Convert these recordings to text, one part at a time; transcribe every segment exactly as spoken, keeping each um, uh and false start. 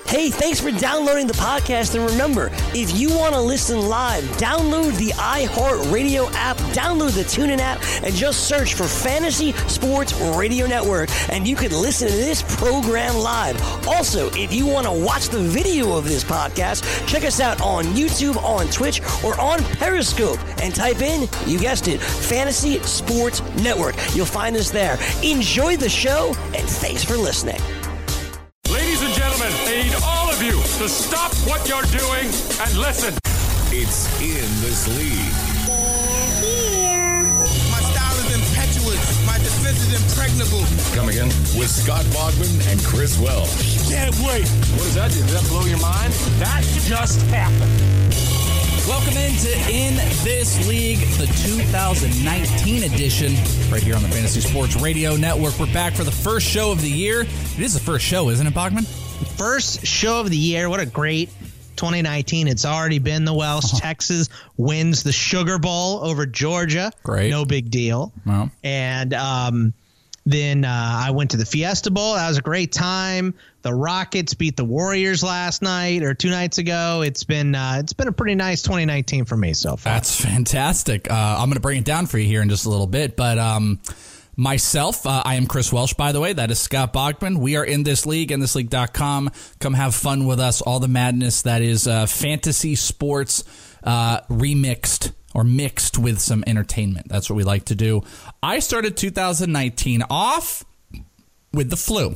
Hey, thanks for downloading the podcast. And remember, if you want to listen live, download the iHeartRadio app, download the TuneIn app, and just search for Fantasy Sports Radio Network, and you can listen to this program live. Also, if you want to watch the video of this podcast, check us out on YouTube, on Twitch, or on Periscope, and type in, you guessed it, Fantasy Sports Network. You'll find us there. Enjoy the show, and thanks for listening. Ladies and gentlemen, I need all of you to stop what you're doing and listen. It's In This League. Here. My style is impetuous. My defense is impregnable. Come again? With Scott Bogman and Chris Welsh. Can't wait. What does that do? Does that blow your mind? That just happened. Welcome into In This League, the two thousand nineteen edition, right here on the Fantasy Sports Radio Network. We're back for the first show of the year. It is the first show, isn't it, Bachman? First show of the year. What a great twenty nineteen it's already been. The Welsh. Oh. Texas wins the Sugar Bowl over Georgia. Great. No big deal. Wow. And um, then uh, I went to the Fiesta Bowl. That was a great time. The Rockets beat the Warriors last night or two nights ago. It's been uh, it's been a pretty nice twenty nineteen for me so far. That's fantastic. Uh, I'm going to bring it down for you here in just a little bit. But um, myself, uh, I am Chris Welsh, by the way. That is Scott Bachman. We are In This League, in this league dot com. Come have fun with us. All the madness that is uh, fantasy sports uh, remixed or mixed with some entertainment. That's what we like to do. I started two thousand nineteen off with the flu.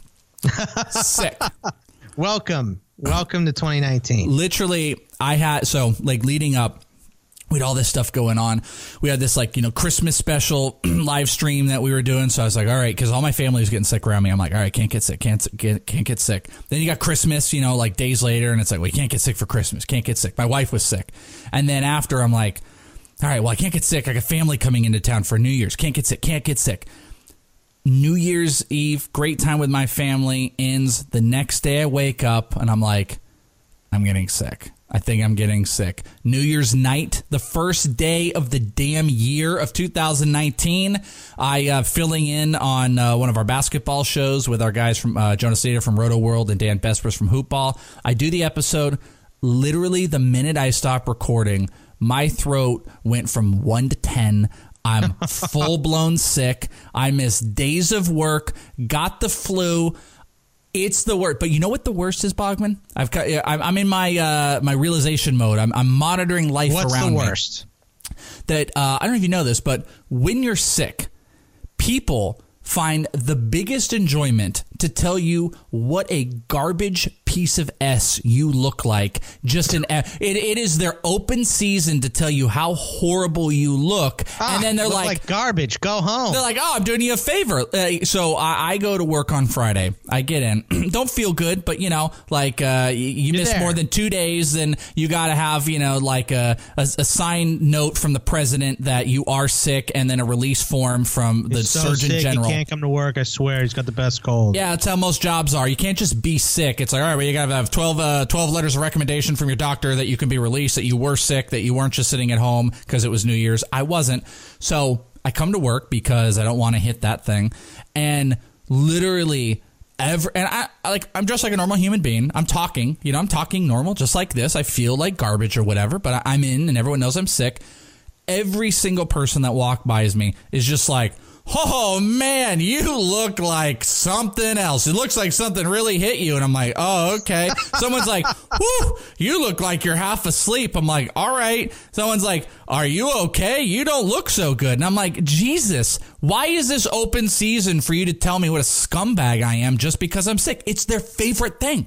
Sick. Welcome. Welcome to twenty nineteen. Literally, I had, so like leading up, we had all this stuff going on. We had this like, you know, Christmas special live stream that we were doing. So I was like, all right, because all my family was getting sick around me. I'm like, all right, can't get sick, can't get, can't get sick. Then you got Christmas, you know, like days later, and it's like, well, you can't get sick for Christmas, can't get sick. My wife was sick. And then after, I'm like, all right, well, I can't get sick. I got family coming into town for New Year's. Can't get sick, can't get sick. New Year's Eve, great time with my family, ends. The next day I wake up and I'm like, I'm getting sick. I think I'm getting sick. New Year's night, the first day of the damn year of two thousand nineteen, I uh, filling in on uh, one of our basketball shows with our guys from uh, Jonas Data from Roto World and Dan Bespers from Hoopball. I do the episode. Literally the minute I stop recording, my throat went from one to ten. I'm full-blown sick. I missed days of work, got the flu. It's the worst. But you know what the worst is, Bogman? I've got, I'm in my uh, my realization mode. I'm, I'm monitoring life What's around me. What's the worst? That, uh, I don't know if you know this, but when you're sick, people find the biggest enjoyment to tell you what a garbage piece of S you look like. Just an it, it is their open season to tell you how horrible you look, ah, and then they're look like, like garbage. Go home. They're like, oh, I'm doing you a favor. Uh, so I, I go to work on Friday. I get in, don't feel good, but you know, like uh, you, you miss there. more than two days, then you got to have you know like a, a a signed note from the president that you are sick, and then a release form from the He's so Surgeon sick, General. He can't come to work. I swear, he's got the best cold. Yeah, that's how most jobs are. You can't just be sick. It's like, all right, well, you got to have twelve, uh, twelve letters of recommendation from your doctor that you can be released, that you were sick, that you weren't just sitting at home because it was New Year's. I wasn't. So I come to work because I don't want to hit that thing. And literally ever, and I like, I'm just like a normal human being. I'm talking, you know, I'm talking normal, just like this. I feel like garbage or whatever, but I'm in and everyone knows I'm sick. Every single person that walked by me is just like, oh, man, you look like something else. It looks like something really hit you. And I'm like, oh, okay. Someone's like, whoo, you look like you're half asleep. I'm like, all right. Someone's like, are you okay? You don't look so good. And I'm like, Jesus, why is this open season for you to tell me what a scumbag I am just because I'm sick? It's their favorite thing.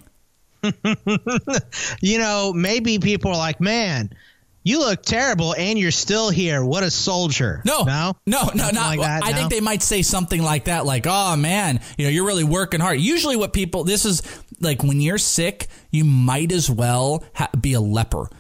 You know, maybe people are like, man, you look terrible, and you're still here. What a soldier. No, no, no, no, not. Like that, I no? think they might say something like that, like, oh, man, you know, you're really working hard. Usually what people, this is like when you're sick, you might as well ha- be a leper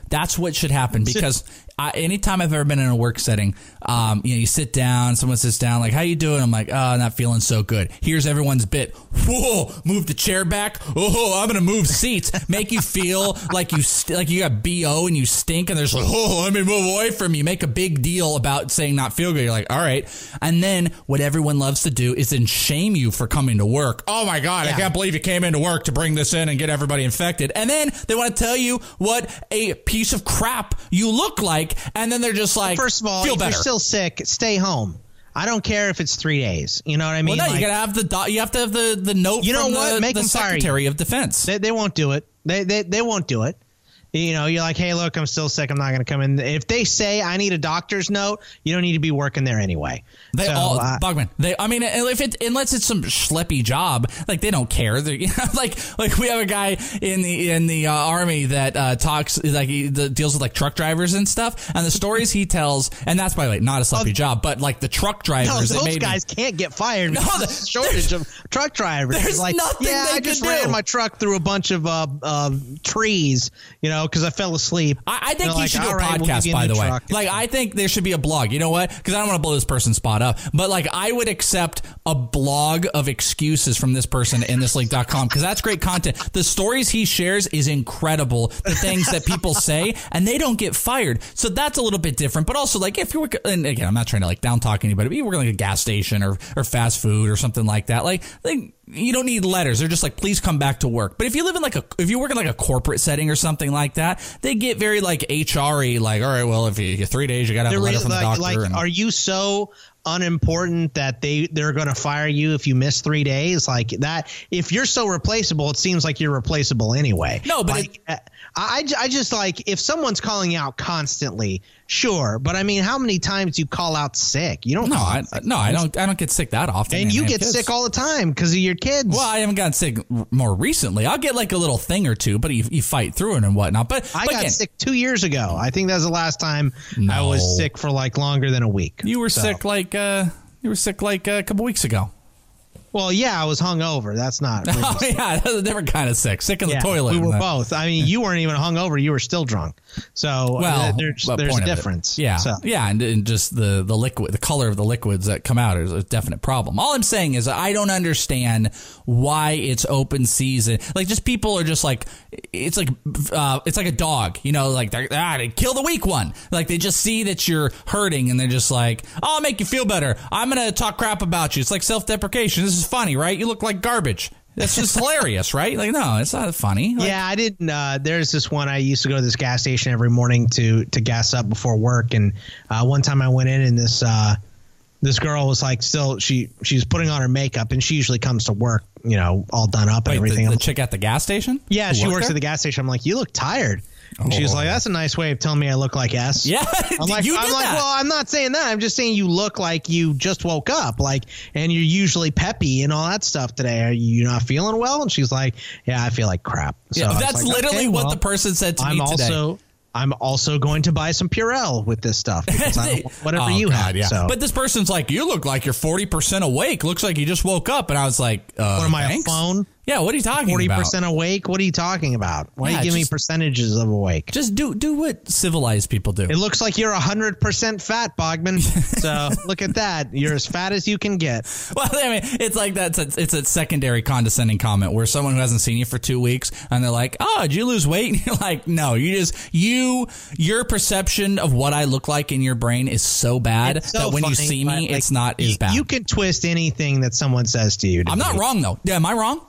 That's what should happen, because I, anytime I've ever been in a work setting, um, you know, you sit down, someone sits down, like, how you doing? I'm like, oh, not feeling so good. Here's everyone's bit. Whoa, move the chair back. Oh, I'm going to move seats. Make you feel like you st- like you got B O and you stink, and there's like, oh, let me move away from you. Make a big deal about saying not feel good. You're like, all right. And then what everyone loves to do is then shame you for coming to work. Oh, my God, yeah. I can't believe you came into work to bring this in and get everybody infected. And then they want to tell you what a piece of crap you look like, and then they're just like, first of all, feel if better. You're still sick, stay home. I don't care if it's three days. You know what I mean? Well, no, like, you gotta have the do- you have to have the, the note you know from what? the, Make the them fire Secretary you. of Defense. They, they won't do it. They, they they won't do it. You know, you're like, hey, look, I'm still sick. I'm not going to come in. If they say I need a doctor's note, you don't need to be working there anyway. They so, all, uh, Bogman. They, I mean, if it unless it's some schleppy job, like they don't care. They're, you know, like like we have a guy in the in the uh, army that uh, talks like he the, deals with like truck drivers and stuff, and the stories he tells, and that's by the way not a schleppy oh, job, but like the truck drivers. No, that those made guys me, can't get fired. No, because of the shortage of truck drivers. There's like, nothing yeah, they I just could ran do. my truck through a bunch of uh, uh, trees, you know, because I fell asleep. I, I think you like, should do a right, podcast, we'll by the way. Truck. Like, I think there should be a blog. You know what? Because I don't want to blow this person's spot up. But, like, I would accept a blog of excuses from this person in this league dot com, because that's great content. The stories he shares is incredible. The things that people say, and they don't get fired. So that's a little bit different. But also, like, if you work, and again, I'm not trying to, like, down talk anybody, but you work like a gas station or, or fast food or something like that. Like, like, you don't need letters. They're just like, please come back to work. But if you live in like a, if you work in like a corporate setting or something like that, they get very like H R-y, like, all right, well, if you get three days, you got to have a letter from like, the doctor. Like, and, are you so unimportant that they they're going to fire you if you miss three days? Like that, if you're so replaceable, it seems like you're replaceable anyway. No, but like, it, I, I just like if someone's calling you out constantly, sure, but I mean, how many times you call out sick? You don't. no, call I, out sick. no, I don't. I don't get sick that often. And you I get kids. sick all the time because of your kids. Well, I haven't gotten sick more recently. I'll get like a little thing or two, but you, you fight through it and whatnot. But I but got again, sick two years ago. I think that was the last time No. I was sick for like longer than a week. you were So- sick like uh, you were sick like uh, a couple weeks ago. Well, yeah, I was hungover. That's not. Oh yeah, that's a different kind of sick. Sick in Yeah, the toilet. we were and the- both. I mean, you weren't even hungover. You were still drunk. So Well, uh, there's what there's a point of it? difference. Yeah, So. yeah, and, and just the the liquid, the color of the liquids that come out is a definite problem. All I'm saying is I don't understand why it's open season. Like, just people are just like, it's like uh, it's like a dog, you know, like they're, ah, they kill the weak one. Like they just see that you're hurting and they're just like, oh, I'll make you feel better. I'm gonna talk crap about you. It's like self-deprecation. This is funny, right? You look like garbage. That's just hilarious, right? Like, no, it's not funny. Like, Yeah, I didn't. Uh, there's this one. I used to go to this gas station every morning to to gas up before work, and uh, one time I went in and this uh, this girl was like, still she she's putting on her makeup, and she usually comes to work, you know, all done up and wait, everything. the, the I'm- chick at the gas station? yeah, Who she worked works there? at the gas station. I'm like, you look tired. And she was Oh. like, that's a nice way of telling me I look like S. Yeah, I'm like, you I'm did like, that. well, I'm not saying that. I'm just saying you look like you just woke up, like, and you're usually peppy and all that stuff today. Are you not feeling well? And she's like, yeah, I feel like crap. So Yeah, I was that's like, literally okay, what well, the person said to I'm me today. also, I'm also going to buy some Purell with this stuff because I don't want whatever Oh, you God, have. yeah. So. But this person's like, you look like you're forty percent awake. Looks like you just woke up. And I was like, uh, what am I, thanks? a phone? Yeah, what are you talking forty about? percent awake? What are you talking about? Why Yeah, do you give just- me percentages of awake? Just do do what civilized people do. It looks like you're one hundred percent fat, Bogman. So look at that. You're as fat as you can get. Well, I mean, it's like that. It's a, it's a secondary condescending comment where someone who hasn't seen you for two weeks and they're like, "Oh, did you lose weight?" And you're like, "No, you just you your perception of what I look like in your brain is so bad It's so that when you funny, see but, me, like, it's not you, as bad." You can twist anything that someone says to you. to I'm not me. wrong though. Yeah, am I wrong?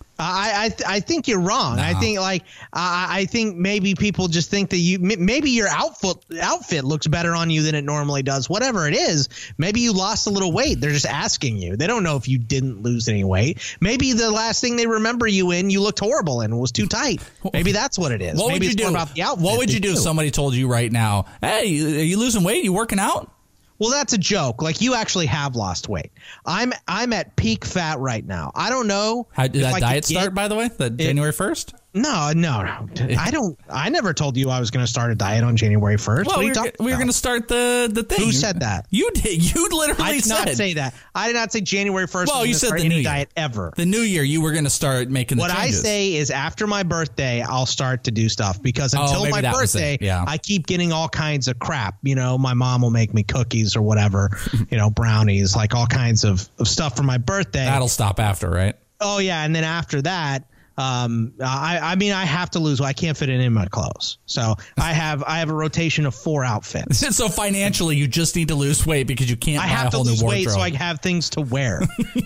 I I, th- I think you're wrong. I Nah. think like I I think maybe people just think that you m- maybe your outfit outfit looks better on you than it normally does. Whatever it is, maybe you lost a little weight. They're just asking you. They don't know if you didn't lose any weight. Maybe the last thing they remember you in, you looked horrible and was too tight. Maybe that's what it is. What maybe would you it's do? more about the outfit. What would than you do if somebody told you right now, "Hey, you- are you losing weight? You working out?" Well, that's a joke. Like you actually have lost weight. I'm I'm at peak fat right now. I don't know. How did if that I could diet get- start, by the way? The January first? No, no, no. I don't. I never told you I was going to start a diet on January first. Well, what are we you were, talking we were about? going to start the the thing. Who said that? You did. You literally I did said. not say that. I did not say January first. Well, you said the any new year. diet ever. The new year, you were going to start making the What changes. I say is after my birthday, I'll start to do stuff because until maybe my that was birthday, it. Yeah. I keep getting all kinds of crap. You know, my mom will make me cookies or whatever, you know, brownies, like all kinds of, of stuff for my birthday. That'll stop after, right? Oh, yeah. And then after that, um, I, I mean, I have to lose. I can't fit it in my clothes. So I have I have a rotation of four outfits. So financially, you just need to lose weight because you can't I buy have a to whole lose new weight wardrobe. so I have things to wear.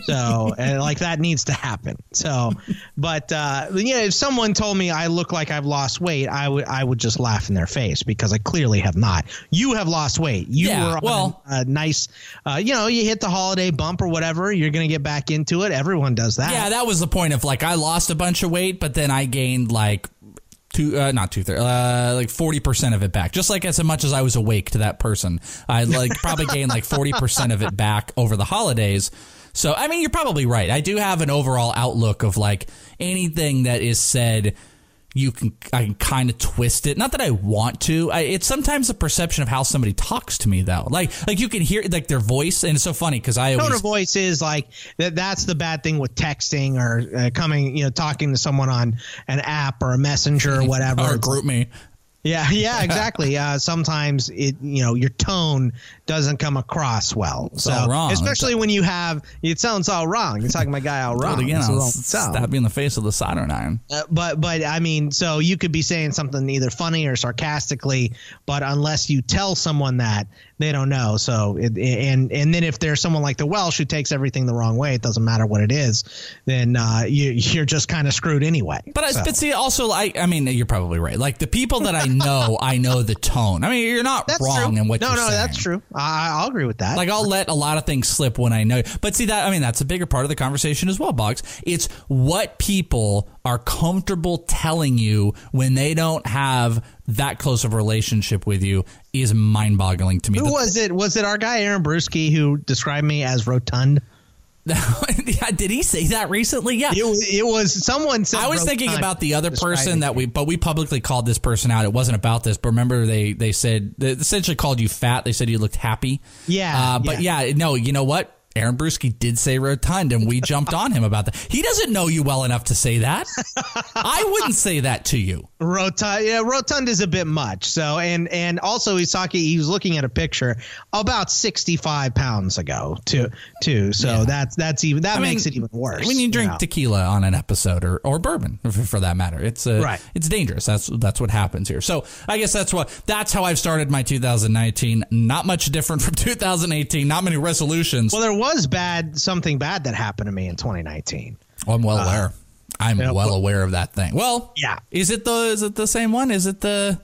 So and like that needs to happen. So, but uh, yeah, if someone told me I look like I've lost weight, I would I would just laugh in their face because I clearly have not. You have lost weight. You Yeah, were on well- a, a nice, uh, you know, you hit the holiday bump or whatever. You're going to get back into it. Everyone does that. Yeah, that was the point of like I lost a bunch of weight, but then I gained like two, uh, not two thirds, uh, like forty percent of it back. Just like as much as I was awake to that person, I like probably gained like forty percent of it back over the holidays. So I mean, you're probably right. I do have an overall outlook of like anything that is said. You can I can kind of twist it. Not that I want to. I, it's sometimes a perception of how somebody talks to me, though. Like like you can hear like their voice, and it's so funny because I Tone always of voice is like that. That's the bad thing with texting or uh, coming, you know, talking to someone on an app or a messenger or whatever. or It's group me. Yeah, yeah, exactly. Uh, sometimes it, you know, your tone doesn't come across well. It's so, all wrong. especially when you have, it sounds all wrong. You're talking my guy all wrong. But again, It's a I'll wrong sound. stab you in the face with a soldering iron. Uh, but, but I mean, so you could be saying something either funny or sarcastically, but unless you tell someone that, they don't know. So, it, and and then if there's someone like the Welsh who takes everything the wrong way, it doesn't matter what it is, then uh, you, you're just kind of screwed anyway. But, I, so. but see, also, I, I mean, you're probably right. Like the people that I know, I know the tone. I mean, you're not That's wrong true. in what no, you're no, saying. that's true. I, I'll agree with that. Like I'll let a lot of things slip when I know. But see that I mean that's a bigger part of the conversation as well, Boggs. It's what people are comfortable telling you when they don't have that close of a relationship with you is mind-boggling to me. Who The- was it? Was it our guy Aaron Brewski who described me as rotund? Yeah, did he say that recently? Yeah. It was, it was someone said I was rotund thinking about the other person describing that me. we, but we publicly called this person out. It wasn't about this, but remember they, they said, they essentially called you fat. They said you looked happy. Yeah, Uh, but yeah. no, you know what? Aaron Brewski did say rotund, and we jumped on him about that. He doesn't know you well enough to say that. I wouldn't say that to you. Rotund, yeah, rotund is a bit much. So, and and also he's talking. He was looking at a picture about sixty-five pounds ago, too. Too. So Yeah. that's that's even that I mean, makes it even worse. When you drink know. tequila on an episode, or, or bourbon, for, for that matter, it's uh, Right. It's dangerous. That's that's what happens here. So I guess that's what that's how I've started my two thousand nineteen. Not much different from two thousand eighteen. Not many resolutions. Well, there was bad something bad that happened to me in twenty nineteen. Well, I'm well aware. I'm yeah, well well- aware of that thing. Well, Yeah. Is it the is it the same one? Is it the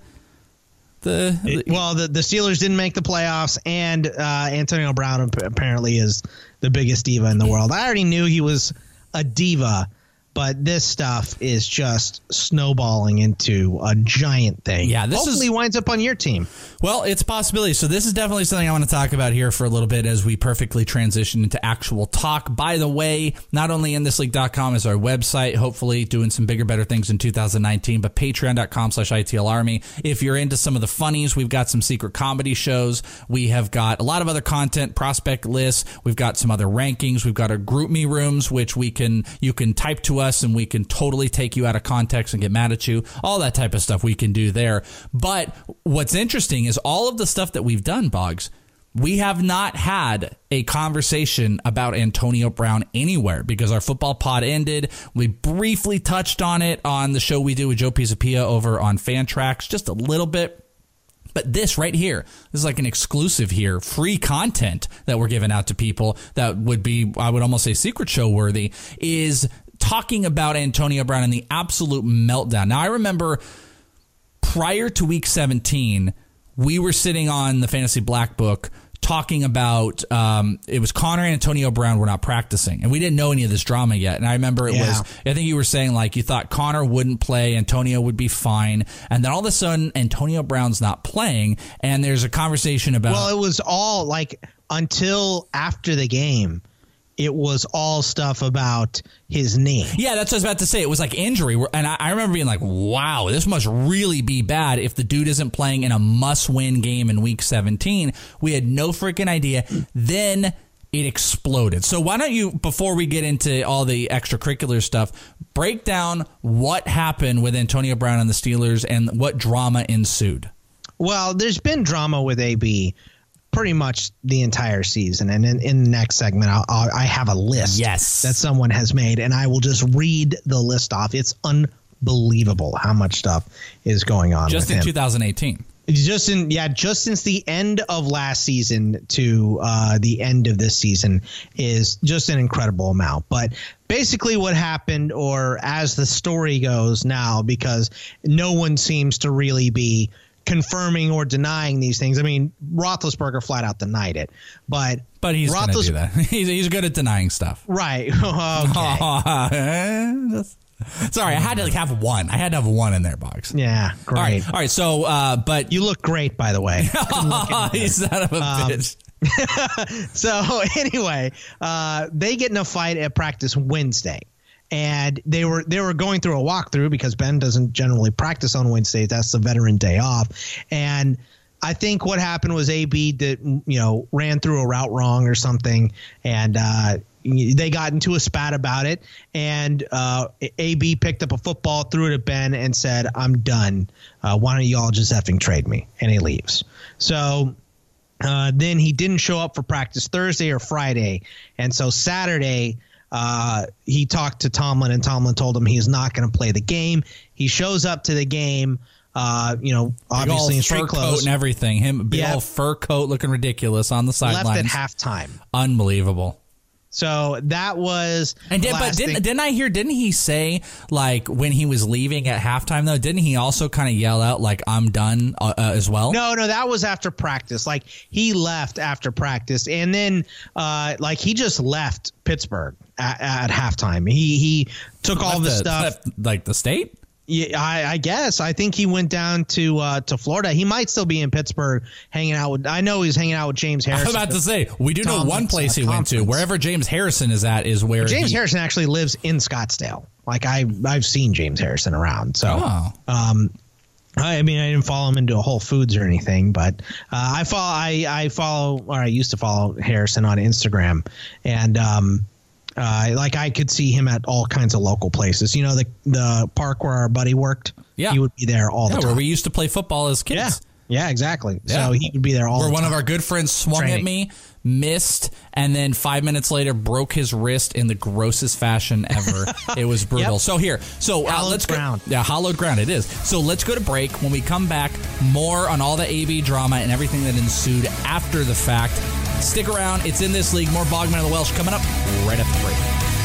the? It- well, the, the Steelers didn't make the playoffs, and uh, Antonio Brown ap- apparently is the biggest diva in the world. I already knew he was a diva, but this stuff is just snowballing into a giant thing. Yeah, this hopefully is- winds up on your team. Well, it's a possibility. So this is definitely something I want to talk about here for a little bit as we perfectly transition into actual talk. By the way, not only in this league dot com is our website, hopefully doing some bigger, better things in two thousand nineteen, but patreon dot com slash I T L Army. If you're into some of the funnies, we've got some secret comedy shows. We have got a lot of other content, prospect lists. We've got some other rankings. We've got our group me rooms, which we can you can type to us and we can totally take you out of context and get mad at you. All that type of stuff we can do there. But what's interesting is all of the stuff that we've done, Boggs, we have not had a conversation about Antonio Brown anywhere because our football pod ended. We briefly touched on it on the show we do with Joe Pisapia over on Fantrax, just a little bit. But this right here, this is like an exclusive here, free content that we're giving out to people that would be, I would almost say secret show worthy, is talking about Antonio Brown and the absolute meltdown. Now, I remember prior to week seventeen, we were sitting on the Fantasy Black Book talking about um, it was Connor and Antonio Brown were not practicing, and we didn't know any of this drama yet. And I remember it Yeah. was, I think you were saying like you thought Connor wouldn't play, Antonio would be fine, and then all of a sudden Antonio Brown's not playing, and there's a conversation about Well, it was all like until after the game. it was all stuff about his knee. Yeah, that's what I was about to say. It was like injury. And I, I remember being like, wow, this must really be bad if the dude isn't playing in a must-win game in week seventeen. We had no freaking idea. Then it exploded. So why don't you, before we get into all the extracurricular stuff, break down what happened with Antonio Brown and the Steelers and what drama ensued? Well, there's been drama with A B pretty much the entire season. And in, in the next segment, I'll, I'll, I have a list yes. that someone has made, and I will just read the list off. It's unbelievable how much stuff is going on. Just with in him. two thousand eighteen. Just in, yeah, just since the end of last season to uh, the end of this season is just an incredible amount. But basically what happened, or as the story goes now, because no one seems to really be confirming or denying these things. I mean, Roethlisberger flat out denied it, but but he's Roethlis- going to do that. He's he's good at denying stuff. Right. Okay. Sorry, I had to like have one. I had to have one in there, Boggs. Yeah, great. All right. All right so, uh, but you look great, by the way. You son of a um, bitch. So anyway, uh, they get in a fight at practice Wednesday. And they were they were going through a walkthrough because Ben doesn't generally practice on Wednesdays. That's the veteran day off. And I think what happened was A B did, you know, ran through a route wrong or something, and uh, they got into a spat about it. And uh, A B picked up a football, threw it at Ben, and said, "I'm done. Uh, why don't y'all just effing trade me?" And he leaves. So uh, then he didn't show up for practice Thursday or Friday, and so Saturday. Uh, he talked to Tomlin, and Tomlin told him he's not going to play the game. He shows up to the game, uh, you know, obviously in street fur clothes coat and everything. Him, big Yep. old fur coat, looking ridiculous on the sidelines. left at halftime. Unbelievable. So that was And the did, but last didn't thing. didn't I hear? Didn't he say like when he was leaving at halftime though? Didn't he also kind of yell out like "I'm done" uh, uh, as well? No, no, that was after practice. Like he left after practice, and then uh, like he just left Pittsburgh at, at halftime. He he took all Left the the- stuff. left, like the state. Yeah, I, I guess. I think he went down to uh, to Florida. He might still be in Pittsburgh hanging out with. I know he's hanging out with James I Harrison. was about to say we do know Tomlin's, one place uh, he went to. conference. Wherever James Harrison is at is where James he, Harrison actually lives in Scottsdale. Like I I've seen James Harrison around. So Oh. um, I mean I didn't follow him into a Whole Foods or anything, but uh, I follow I I follow or I used to follow Harrison on Instagram, and um. Uh, like I could see him at all kinds of local places. You know, the the park where our buddy worked. Yeah. He would be there all yeah, the time. where we used to play football as kids. Yeah. Yeah, exactly. Yeah. So he would be there all Where the one time. of our good friends swung Training. at me, missed, and then five minutes later broke his wrist in the grossest fashion ever. It was brutal. Yep. So here, so uh, Hallowed let's go. ground. Yeah, hollowed ground. It is. So let's go to break. When we come back, more on all the A B drama and everything that ensued after the fact. Stick around. It's In This League. More Bogman and the Welsh coming up right after the break.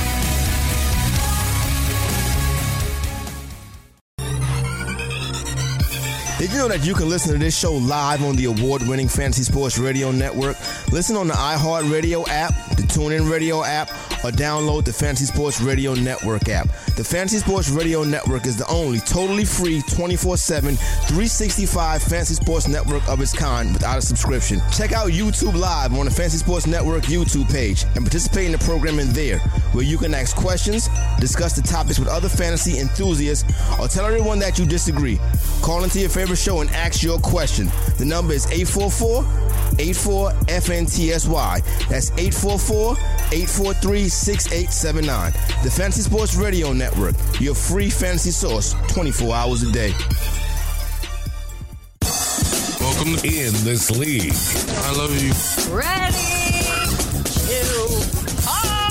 Did you know that you can listen to this show live on the award-winning Fantasy Sports Radio Network? Listen on the iHeartRadio app, the TuneIn Radio app, or download the Fantasy Sports Radio Network app. The Fantasy Sports Radio Network is the only totally free twenty-four seven, three sixty-five fantasy sports network of its kind without a subscription. Check out YouTube Live on the Fantasy Sports Network YouTube page and participate in the programming there, where you can ask questions, discuss the topics with other fantasy enthusiasts, or tell everyone that you disagree. Call into your favorite show and ask your question. The number is eight four four, eight four, F N T S Y. That's eight four four, eight four three, six eight seven nine. The Fantasy Sports Radio Network, your free fantasy source twenty-four hours a day. Welcome to In This League. I love you. Ready to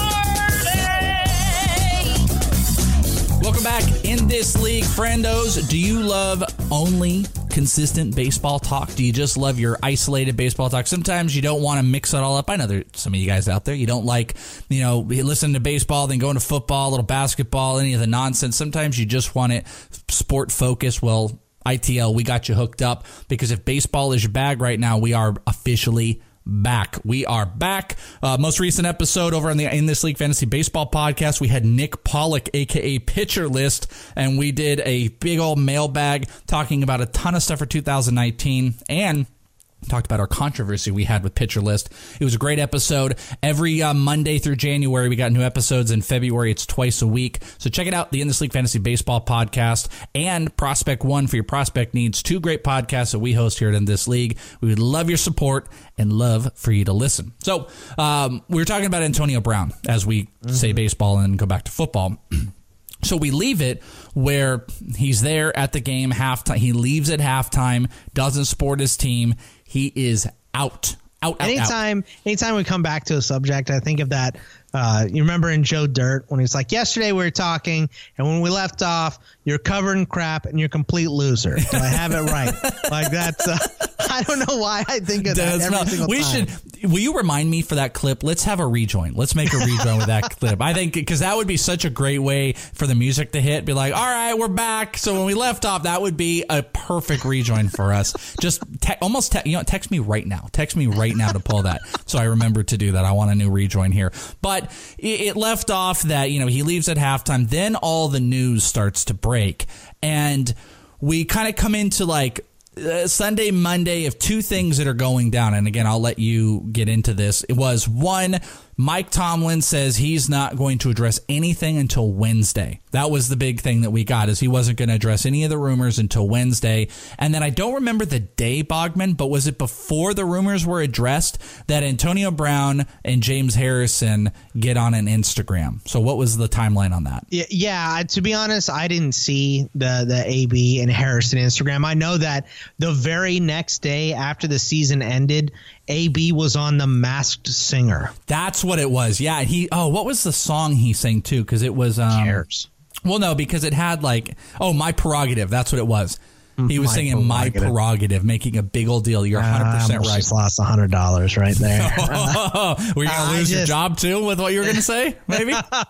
party. Welcome back. In This League, friendos. Do you love only consistent baseball talk? Do you just love your isolated baseball talk? Sometimes you don't want to mix it all up. I know there's some of you guys out there. You don't like, you know, listening to baseball, then going to football, a little basketball, any of the nonsense. Sometimes you just want it sport focused. Well, I T L, we got you hooked up, because if baseball is your bag right now, we are officially back. We are back. Uh, most recent episode over on the In This League Fantasy Baseball podcast, we had Nick Pollock, aka Pitcher List, and we did a big old mailbag talking about a ton of stuff for two thousand nineteen. And Talked about our controversy we had with Pitcher List. It was a great episode. Every uh, Monday through January, we got new episodes. In February, it's twice a week. So check it out, the In This League Fantasy Baseball podcast and Prospect One for your prospect needs. Two great podcasts that we host here at In This League. We would love your support and love for you to listen. So um, we were talking about Antonio Brown as we mm-hmm. say baseball and go back to football. So we leave it where he's there at the game halftime. He leaves at halftime, doesn't support his team. He is out. Out, out, anytime, out. anytime we come back to a subject, I think of that. Uh, you remember in Joe Dirt when he's like, yesterday we were talking, and when we left off, you're covered in crap and you're a complete loser. Do I have it right? Like that's. Uh, I don't know why I think of that every not, single we time. should. Will you remind me for that clip? Let's have a rejoin. Let's make a rejoin with that clip. I think because that would be such a great way for the music to hit. Be like, all right, we're back. So when we left off, that would be a perfect rejoin for us. Just te- almost, te- you know, text me right now. Text me right now to pull that. So I remember to do that. I want a new rejoin here. But it, it left off that, you know, he leaves at halftime. Then all the news starts to break. And we kind of come into like, Uh, Sunday, Monday of two things that are going down. And again, I'll let you get into this. It was one, Mike Tomlin says he's not going to address anything until Wednesday. That was the big thing that we got, is he wasn't going to address any of the rumors until Wednesday. And then I don't remember the day, Bogman, but was it before the rumors were addressed that Antonio Brown and James Harrison get on an Instagram? So what was the timeline on that? Yeah, yeah, to be honest, I didn't see the the A B and Harrison Instagram. I know that the very next day after the season ended, A B was on The Masked Singer. That's what it was. Yeah. He. Oh, what was the song he sang too? Because it was. Um, Cares. Well, no, because it had like, oh, My Prerogative. That's what it was. He was My singing My Prerogative. Prerogative, making a big old deal. You're one hundred percent I right. just lost one hundred dollars right there. Oh, were you going to I lose your just- job too with what you were going to say? Maybe. uh,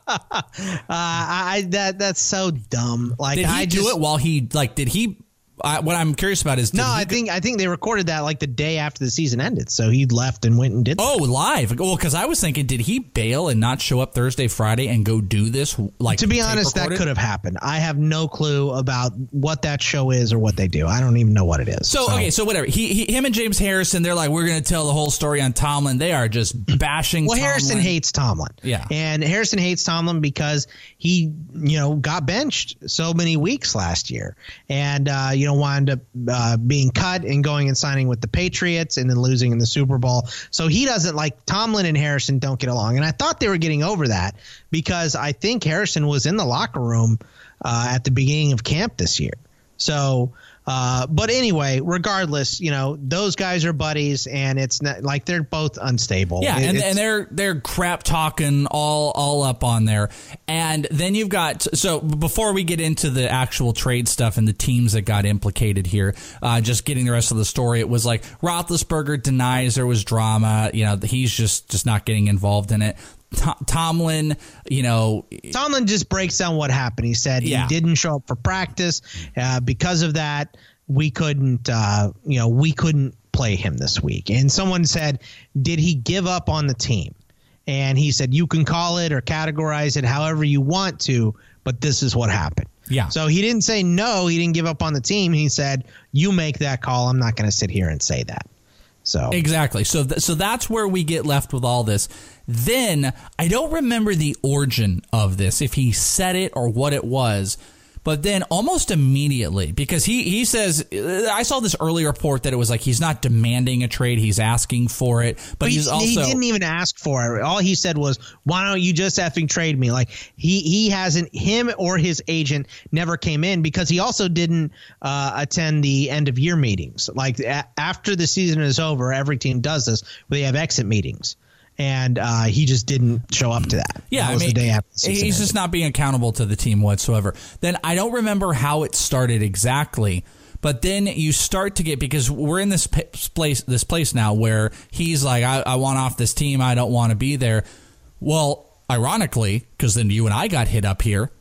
I that that's so dumb. Like Did he I do just, it while he like? Did he? I, what I'm curious about is did No, he I go- think I think they recorded that like the day after the season ended. So he left and went and did. Oh, live. Well, because I was thinking, did he bail and not show up Thursday, Friday, and go do this? Like, to be tape honest, that recorded? could have happened. I have no clue about what that show is or what they do. I don't even know what it is. So, okay, so whatever. He, he, him and James Harrison, they're like, we're going to tell the whole story on Tomlin. They are just bashing. Well, Tomlin. Harrison hates Tomlin. Yeah. And Harrison hates Tomlin because he, you know, got benched so many weeks last year and, uh, you know, wound up uh, being cut and going and signing with the Patriots and then losing in the Super Bowl. So he doesn't like Tomlin and Harrison don't get along. And I thought they were getting over that because I think Harrison was in the locker room uh, at the beginning of camp this year. So, uh, but anyway, regardless, you know, those guys are buddies and it's not like they're both unstable. Yeah, It- and, it's- and they're they're crap talking all all up on there. And then you've got, so before we get into the actual trade stuff and the teams that got implicated here, uh, just getting the rest of the story, it was like Roethlisberger denies there was drama. You know, he's just just not getting involved in it. Tom, Tomlin, you know, Tomlin just breaks down what happened. He said Yeah. he didn't show up for practice. Uh, because of that, we couldn't, uh, you know, we couldn't play him this week. And someone said, did he give up on the team? And he said, you can call it or categorize it however you want to, but this is what happened. Yeah. So he didn't say no, he didn't give up on the team. He said, you make that call. I'm not going to sit here and say that. So exactly. So th- so that's where we get left with all this. Then I don't remember the origin of this, if he said it or what it was. But then almost immediately, because he, he says, I saw this early report that it was like he's not demanding a trade, he's asking for it. But, But he's he, also. he didn't even ask for it. All he said was, why don't you just effing trade me? Like he, he hasn't, him or his agent never came in because he also didn't uh, attend the end of year meetings. Like a- after the season is over, every team does this where they have exit meetings. And uh, he just didn't show up to that. Yeah, that was I mean, the day after the season he's ended. just not being accountable to the team whatsoever. Then I don't remember how it started exactly, but then you start to get, because we're in this p- place, this place now where he's like, I, I want off this team, I don't want to be there. Well, ironically, because then you and I got hit up here,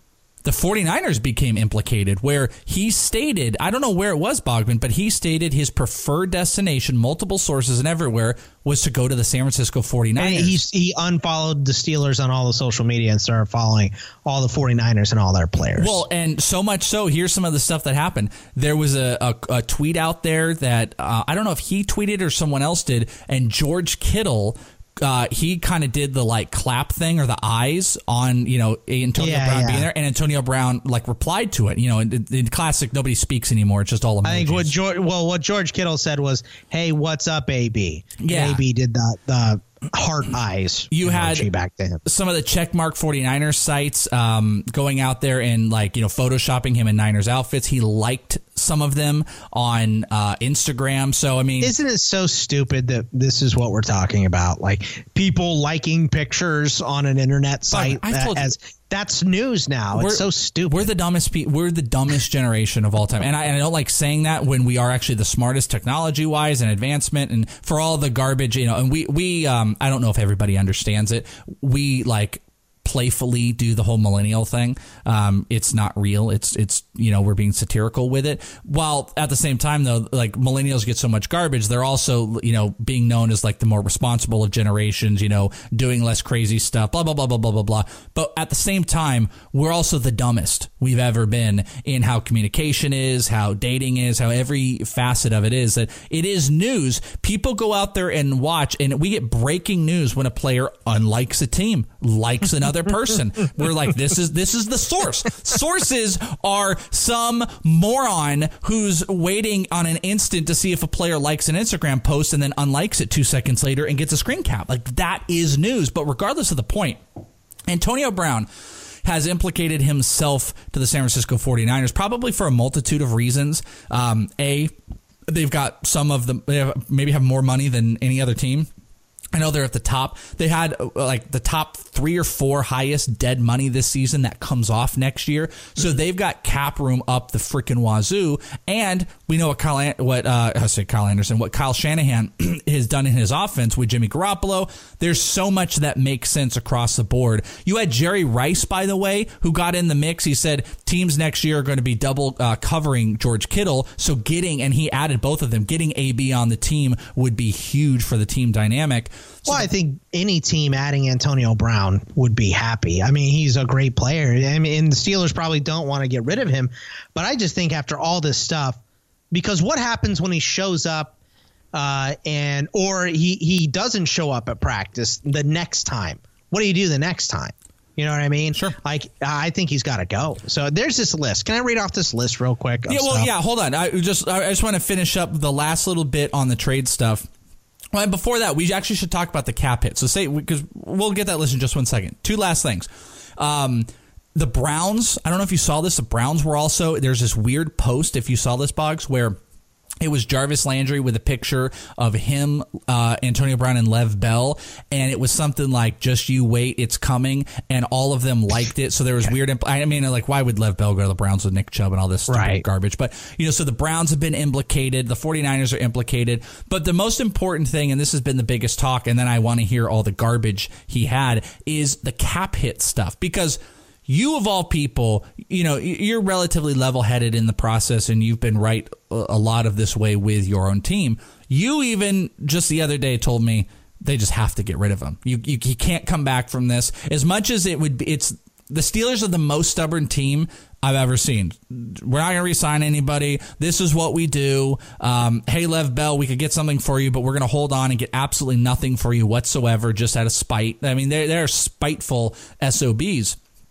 the 49ers became implicated, where he stated, I don't know where it was, Bogman, but he stated his preferred destination, multiple sources and everywhere, was to go to the San Francisco 49ers. And he, he unfollowed the Steelers on all the social media and started following all the 49ers and all their players. Well, and so much so, here's some of the stuff that happened. There was a, a, a tweet out there that uh, I don't know if he tweeted or someone else did, and George Kittle, Uh, he kind of did the like clap thing or the eyes on, you know, Antonio yeah, Brown yeah. being there, and Antonio Brown like replied to it. You know, in, in classic, nobody speaks anymore. It's just all emojis. I think what George, well, what George Kittle said was, "Hey, what's up, A B?" Yeah. And A B did the the heart eyes. You had back to him. Some of the checkmark 49ers sites um, going out there and like, you know, photoshopping him in Niners outfits. He liked some of them on uh, Instagram. So, I mean, isn't it so stupid that this is what we're talking about? Like people liking pictures on an internet site I told as you. That's news now. It's so stupid. We're the dumbest. Pe- we're the dumbest generation of all time, and I, and I don't like saying that when we are actually the smartest technology wise and advancement, and for all the garbage, you know. And we we um I don't know if everybody understands it. We like playfully do the whole millennial thing. Um, it's not real. It's it's you know, we're being satirical with it. While at the same time though, like millennials get so much garbage, they're also, you know, being known as like the more responsible of generations. You know, doing less crazy stuff. Blah blah blah blah blah blah blah. But at the same time, we're also the dumbest we've ever been in how communication is, how dating is, how every facet of it is. That it is news. People go out there and watch, and we get breaking news when a player unlikes a team, likes another person. We're like, this is this is the source. Sources are some moron who's waiting on an instant to see if a player likes an Instagram post and then unlikes it two seconds later and gets a screen cap. Like, that is news. But regardless of the point, Antonio Brown has implicated himself to the San Francisco 49ers, probably for a multitude of reasons. Um, a, they've got some of them, they have, maybe have more money than any other team. I know they're at the top. They had uh, like the top three or four highest dead money this season that comes off next year. So they've got cap room up the freaking wazoo. And we know what Kyle, what uh, I say Kyle Anderson, what Kyle Shanahan has done in his offense with Jimmy Garoppolo. There's so much that makes sense across the board. You had Jerry Rice, by the way, who got in the mix. He said teams next year are going to be double uh, covering George Kittle. So getting, and he added both of them, getting A B on the team would be huge for the team dynamic. So well, I think any team adding Antonio Brown would be happy. I mean, he's a great player. I mean, and the Steelers probably don't want to get rid of him. But I just think after all this stuff, because what happens when he shows up uh, and or he, he doesn't show up at practice the next time? What do you do the next time? You know what I mean? Sure. Like, I think he's got to go. So there's this list. Can I read off this list real quick? Yeah, well, stuff? yeah, hold on. I just I just want to finish up the last little bit on the trade stuff. Well, and before that, we actually should talk about the cap hit. So say, because we'll get that list in just one second. Two last things. Um, the Browns, I don't know if you saw this. The Browns were also, there's this weird post, if you saw this, Boggs, where it was Jarvis Landry with a picture of him, uh, Antonio Brown, and Lev Bell. And it was something like, just you wait, it's coming. And all of them liked it. So there was weird. Impl- I mean, like, why would Lev Bell go to the Browns with Nick Chubb and all this stupid right. garbage? But, you know, so the Browns have been implicated. The 49ers are implicated. But the most important thing, and this has been the biggest talk, and then I want to hear all the garbage he had, is the cap hit stuff. Because you, of all people, you know, you're relatively level-headed in the process, and you've been right a lot of this way with your own team. You even just the other day told me they just have to get rid of him. You, you, you can't come back from this. As much as it would be, it's the Steelers are the most stubborn team I've ever seen. We're not going to re-sign anybody. This is what we do. Um, hey, Lev Bell, we could get something for you, but we're going to hold on and get absolutely nothing for you whatsoever, just out of spite. I mean, they're, they're spiteful S O Bs.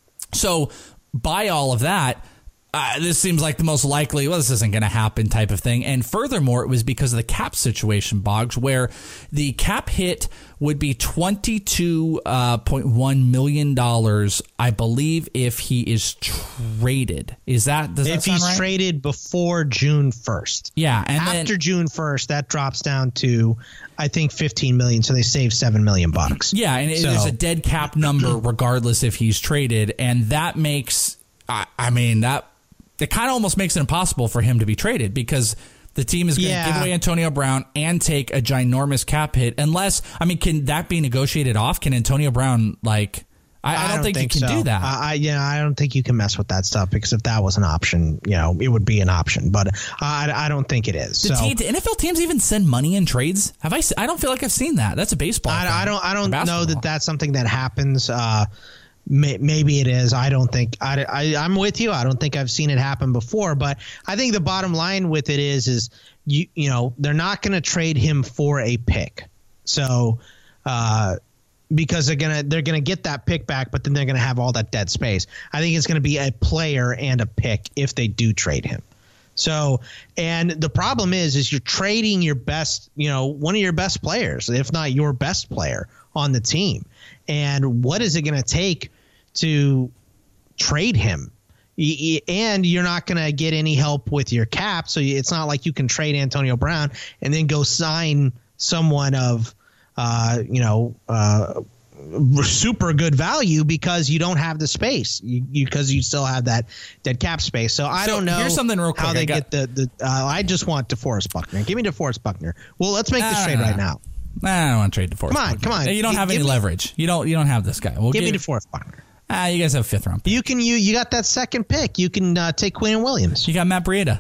So by all of that, uh, this seems like the most likely, well, this isn't going to happen type of thing. And furthermore, it was because of the cap situation, Boggs, where the cap hit would be twenty-two point one million dollars, I believe, if he is traded. Is that, does that if sound he's right? traded before June first. Yeah. And after then, June first, that drops down to, I think, fifteen million. So they save seven million bucks. Yeah. And so, there's a dead cap number regardless if he's traded. And that makes, I, I mean, that, it kind of almost makes it impossible for him to be traded, because the team is going to yeah. give away Antonio Brown and take a ginormous cap hit. Unless, I mean, can that be negotiated off? Can Antonio Brown, like, I, I, don't, don't think, think you can so. do that. I, I, yeah, I don't think you can mess with that stuff because if that was an option, you know, it would be an option. But I, I don't think it is. Do, so, te- do N F L teams even send money in trades? Have I? I don't feel like I've seen that. That's a baseball. I, thing, I don't. I don't know that basketball. that's something that happens. Uh, may, maybe it is. I don't think. I, I, I'm with you. I don't think I've seen it happen before. But I think the bottom line with it is, is you, you know, they're not going to trade him for a pick. So. Uh, because they're gonna they're gonna get that pick back, but then they're gonna have all that dead space. I think it's gonna be a player and a pick if they do trade him. So, and the problem is, is you're trading your best, you know, one of your best players, if not your best player on the team. And what is it gonna take to trade him? And you're not going to get any help with your cap, so it's not like you can trade Antonio Brown and then go sign someone of. Uh, you know, uh, super good value because you don't have the space you, you because you still have that dead cap space. So I so don't know here's something real quick. how they got, get the, the uh, I just want DeForest Buckner. Give me DeForest Buckner. Well, let's make this uh, trade right now. Nah, I don't want to trade DeForest. Come on, Buckner. come on. You don't G- have any me, leverage. You don't. You don't have this guy. We'll give give me DeForest Buckner. Ah, you guys have a fifth round pick. You can you you got that second pick. You can uh, take Quinn Williams. You got Matt Breida.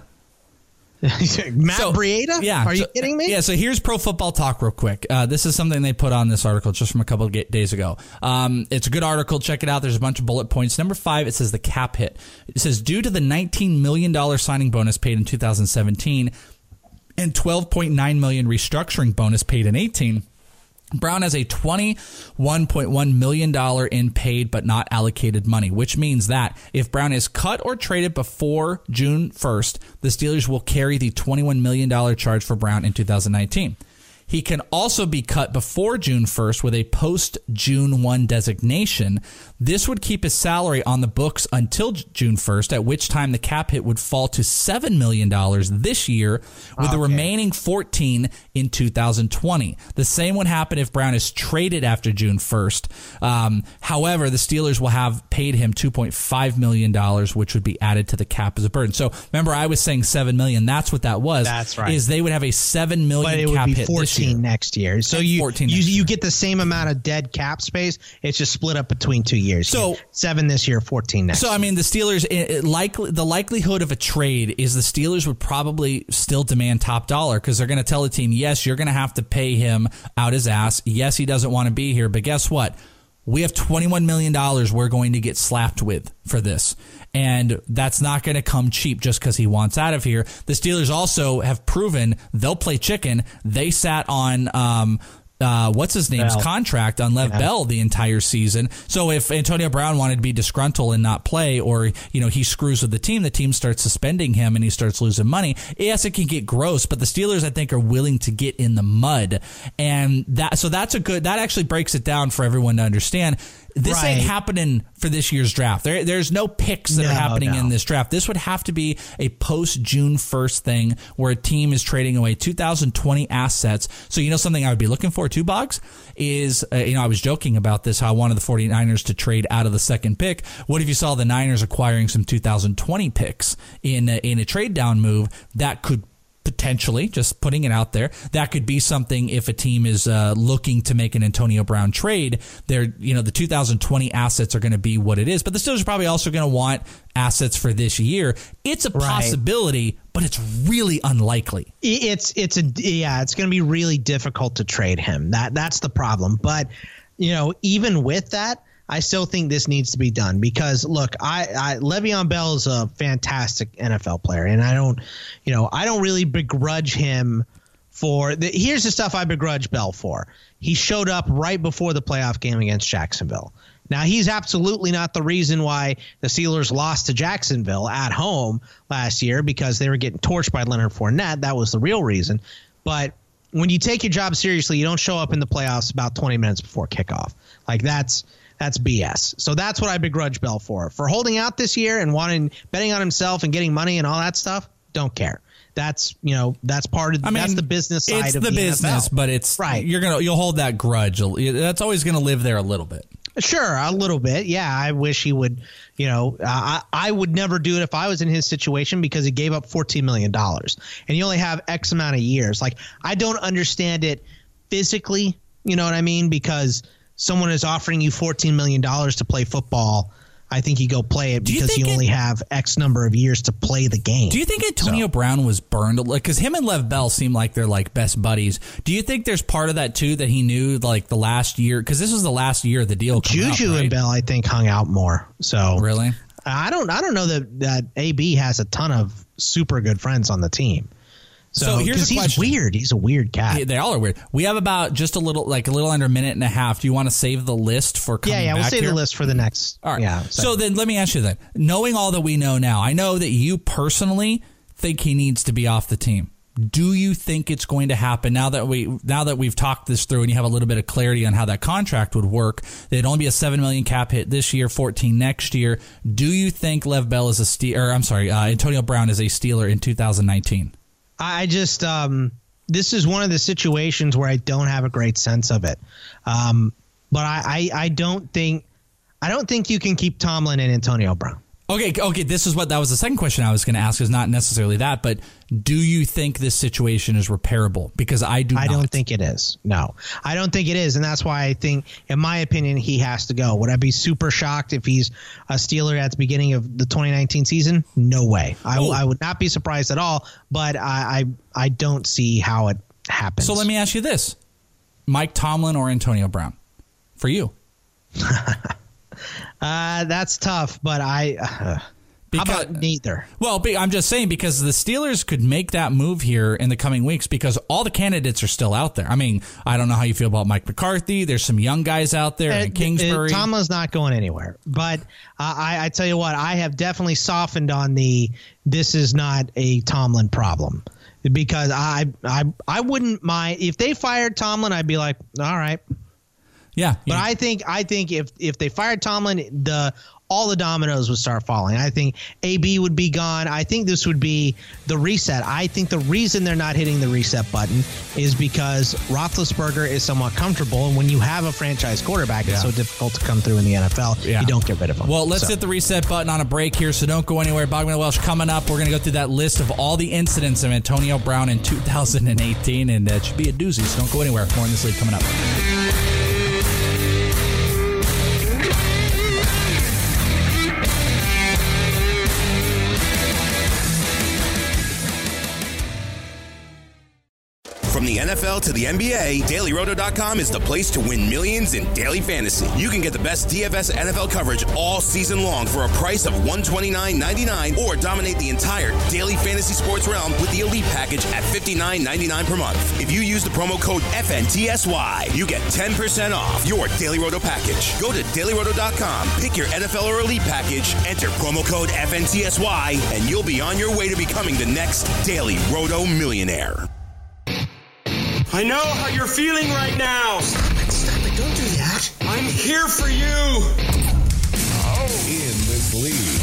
Matt so, Breida? Yeah. Are you so, kidding me? Yeah, so here's Pro Football Talk real quick. Uh, this is something they put on this article just from a couple of days ago. Um, it's a good article. Check it out. There's a bunch of bullet points. Number five, it says the cap hit. It says due to the nineteen million dollars signing bonus paid in two thousand seventeen and twelve point nine million dollars restructuring bonus paid in eighteen, Brown has a twenty-one point one million dollars in paid but not allocated money, which means that if Brown is cut or traded before June first, the Steelers will carry the twenty-one million dollars charge for Brown in two thousand nineteen. He can also be cut before June first with a post-June first designation. This would keep his salary on the books until June first, at which time the cap hit would fall to seven million dollars this year, with okay. the remaining fourteen in two thousand twenty. The same would happen if Brown is traded after June first. Um, however, the Steelers will have paid him two point five million dollars, which would be added to the cap as a burden. So remember, I was saying seven million dollars. That's what that was. That's right. Is they would have a seven million dollars cap hit this year. Next year. So you you, year. you get the same amount of dead cap space. It's just split up between two years. So seven this year, fourteen next. So I mean, the Steelers, it, it likely the likelihood of a trade is the Steelers would probably still demand top dollar because they're going to tell the team, yes, you're going to have to pay him out his ass. Yes, he doesn't want to be here, but guess what? We have twenty-one million dollars we're going to get slapped with for this. And that's not going to come cheap just because he wants out of here. The Steelers also have proven they'll play chicken. They sat on um, uh, what's his name's Bell. contract on Lev yeah. Bell the entire season. So if Antonio Brown wanted to be disgruntled and not play, or you know he screws with the team, the team starts suspending him and he starts losing money. Yes, it can get gross, but the Steelers I think are willing to get in the mud, and that so that's a good. That actually breaks it down for everyone to understand. This right. ain't happening for this year's draft. There, there's no picks that no, are happening no. in this draft. This would have to be a post-June first thing where a team is trading away two thousand twenty assets. So you know something I would be looking for too, Boggs, is, uh, you know, I was joking about this, how I wanted the 49ers to trade out of the second pick. What if you saw the Niners acquiring some two thousand twenty picks in a, in a trade down move that could potentially, just putting it out there, that could be something if a team is uh, looking to make an Antonio Brown trade. They're, you know, the two thousand twenty assets are going to be what it is, but the Steelers are probably also going to want assets for this year. It's a possibility, right. but it's really unlikely. It's it's a yeah, it's going to be really difficult to trade him. That that's the problem. But you know, even with that, I still think this needs to be done because look, I, I Le'Veon Bell is a fantastic N F L player, and I don't, you know, I don't really begrudge him for the, here's the stuff I begrudge Bell for. He showed up right before the playoff game against Jacksonville. Now, he's absolutely not the reason why the Steelers lost to Jacksonville at home last year because they were getting torched by Leonard Fournette. That was the real reason. But when you take your job seriously, you don't show up in the playoffs about twenty minutes before kickoff. Like that's That's B S. So that's what I begrudge Bell for. For holding out this year and wanting betting on himself and getting money and all that stuff, don't care. That's, you know, that's part of I mean, that's the business side it's of the, the business, N F L. But it's right. You're gonna you'll hold that grudge. That's always gonna live there a little bit. Sure, a little bit. Yeah, I wish he would. You know, I I would never do it if I was in his situation because he gave up fourteen million dollars and you only have X amount of years. Like I don't understand it physically. You know what I mean? Because someone is offering you fourteen million dollars to play football, I think you go play it because you, you only it, have X number of years to play the game. Do you think Antonio so. Brown was burned? Because him and Lev Bell seem like they're like best buddies. Do you think there's part of that too that he knew like the last year? Because this was the last year of the deal. Juju up, right? and Bell, I think, hung out more. So really, I don't. I don't know that that A B has a ton of super good friends on the team. So, so here's a he's question. weird. He's a weird cat. Yeah, they all are weird. We have about just a little, like a little under a minute and a half. Do you want to save the list for coming Yeah, yeah, back we'll save here? the list for the next. All right. Yeah. So then let me ask you that. Knowing all that we know now, I know that you personally think he needs to be off the team. Do you think it's going to happen now that we now that we've talked this through and you have a little bit of clarity on how that contract would work? It'd only be a seven million cap hit this year, fourteen next year. Do you think Lev Bell is a Steeler? Or I'm sorry, uh, Antonio Brown is a Steeler in two thousand nineteen? I just um, this is one of the situations where I don't have a great sense of it, um, but I, I I don't think I don't think you can keep Tomlin and Antonio Brown. Okay, okay. This is what that was the second question I was going to ask. Is not necessarily that, but do you think this situation is repairable? Because I do. I not. don't think it is. No, I don't think it is, and that's why I think, in my opinion, he has to go. Would I be super shocked if he's a Steeler at the beginning of the twenty nineteen season? No way. I, I would not be surprised at all. But I, I, I don't see how it happens. So let me ask you this: Mike Tomlin or Antonio Brown, for you? Uh, that's tough, but I. Uh, because, how about neither? Well, I'm just saying because the Steelers could make that move here in the coming weeks because all the candidates are still out there. I mean, I don't know how you feel about Mike McCarthy. There's some young guys out there in Kingsbury. Uh, Tomlin's not going anywhere. But uh, I, I tell you what, I have definitely softened on the this is not a Tomlin problem. Because I, I, I wouldn't mind if they fired Tomlin. I'd be like, all right. Yeah, but I think I think if if they fired Tomlin, the all the dominoes would start falling. I think A B would be gone. I think this would be the reset. I think the reason they're not hitting the reset button is because Roethlisberger is somewhat comfortable, and when you have a franchise quarterback, yeah. it's so difficult to come through in the N F L. Yeah. You don't get rid of him. Well, let's so. hit the reset button on a break here, so don't go anywhere. Bogman and Welsh coming up. We're going to go through that list of all the incidents of Antonio Brown in two thousand eighteen, and that should be a doozy, so don't go anywhere. More in this league coming up. From the N F L to the N B A, Daily Roto dot com is the place to win millions in daily fantasy. You can get the best D F S N F L coverage all season long for a price of one hundred twenty-nine ninety-nine, or dominate the entire daily fantasy sports realm with the Elite package at fifty-nine ninety-nine per month. If you use the promo code F N T S Y, you get ten percent off your Daily Roto package. Go to Daily Roto dot com, pick your N F L or Elite package, enter promo code F N T S Y, and you'll be on your way to becoming the next Daily Roto millionaire. I know how you're feeling right now. Stop it, stop it. Don't do that. I'm here for you. Oh. In this league.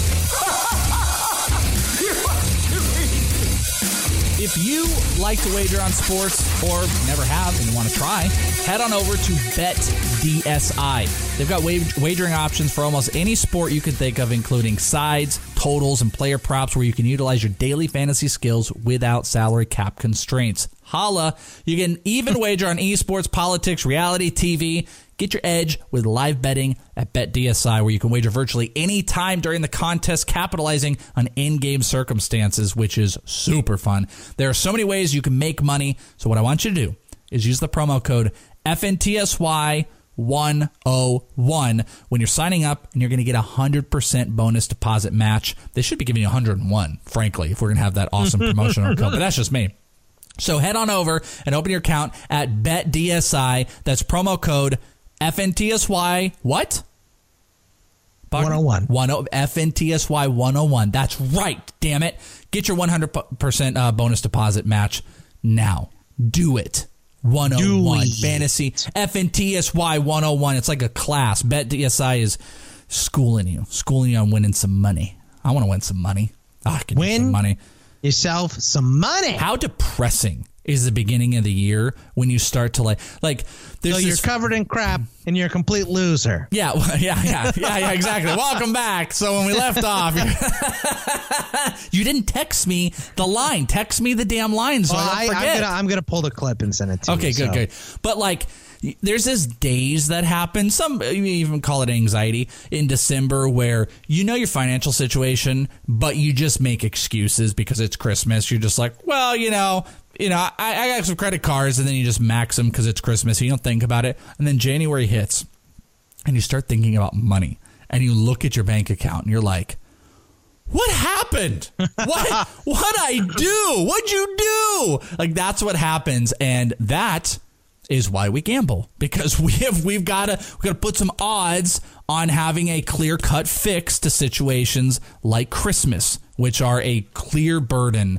If you like to wager on sports or never have and you want to try, head on over to Bet D S I. They've got wagering options for almost any sport you can think of, including sides, totals, and player props, where you can utilize your daily fantasy skills without salary cap constraints. Holla! You can even wager on esports, politics, reality T V. Get your edge with live betting at Bet D S I, where you can wager virtually any time during the contest, capitalizing on in-game circumstances, which is super fun. There are so many ways you can make money, so what I want you to do is use the promo code F N T S Y one oh one when you're signing up, and you're going to get a one hundred percent bonus deposit match. They should be giving you one hundred one, frankly, if we're going to have that awesome promotional code, but that's just me. So head on over and open your account at Bet D S I. That's promo code F N T S Y what? one oh one. F N T S Y one oh one. That's right, damn it. Get your one hundred percent uh, bonus deposit match now. Do it. one oh one. Do Fantasy. F N T S Y one oh one. It's like a class. Bet D S I is schooling you. Schooling you on winning some money. I want to win some money. Oh, I can win win some money. Yourself some money. How depressing is the beginning of the year when you start to like like there's so this, you're covered in crap and you're a complete loser. Yeah, well, yeah, yeah, yeah, yeah, exactly. Welcome back. So when we left off, you didn't text me the line. Text me the damn line so well, I don't I, forget. I'm gonna, I'm gonna pull the clip and send it to okay, you. Okay, good, so. good. But like there's this days that happen. Some you even call it anxiety in December, where you know your financial situation, but you just make excuses because it's Christmas. You're just like, well, you know, you know, I, I got some credit cards, and then you just max them because it's Christmas. You don't think about it, and then January hits, and you start thinking about money, and you look at your bank account, and you're like, what happened? What what I do? What'd you do? Like, that's what happens, and that is why we gamble, because we have we've got to we got to put some odds on having a clear cut fix to situations like Christmas, which are a clear burden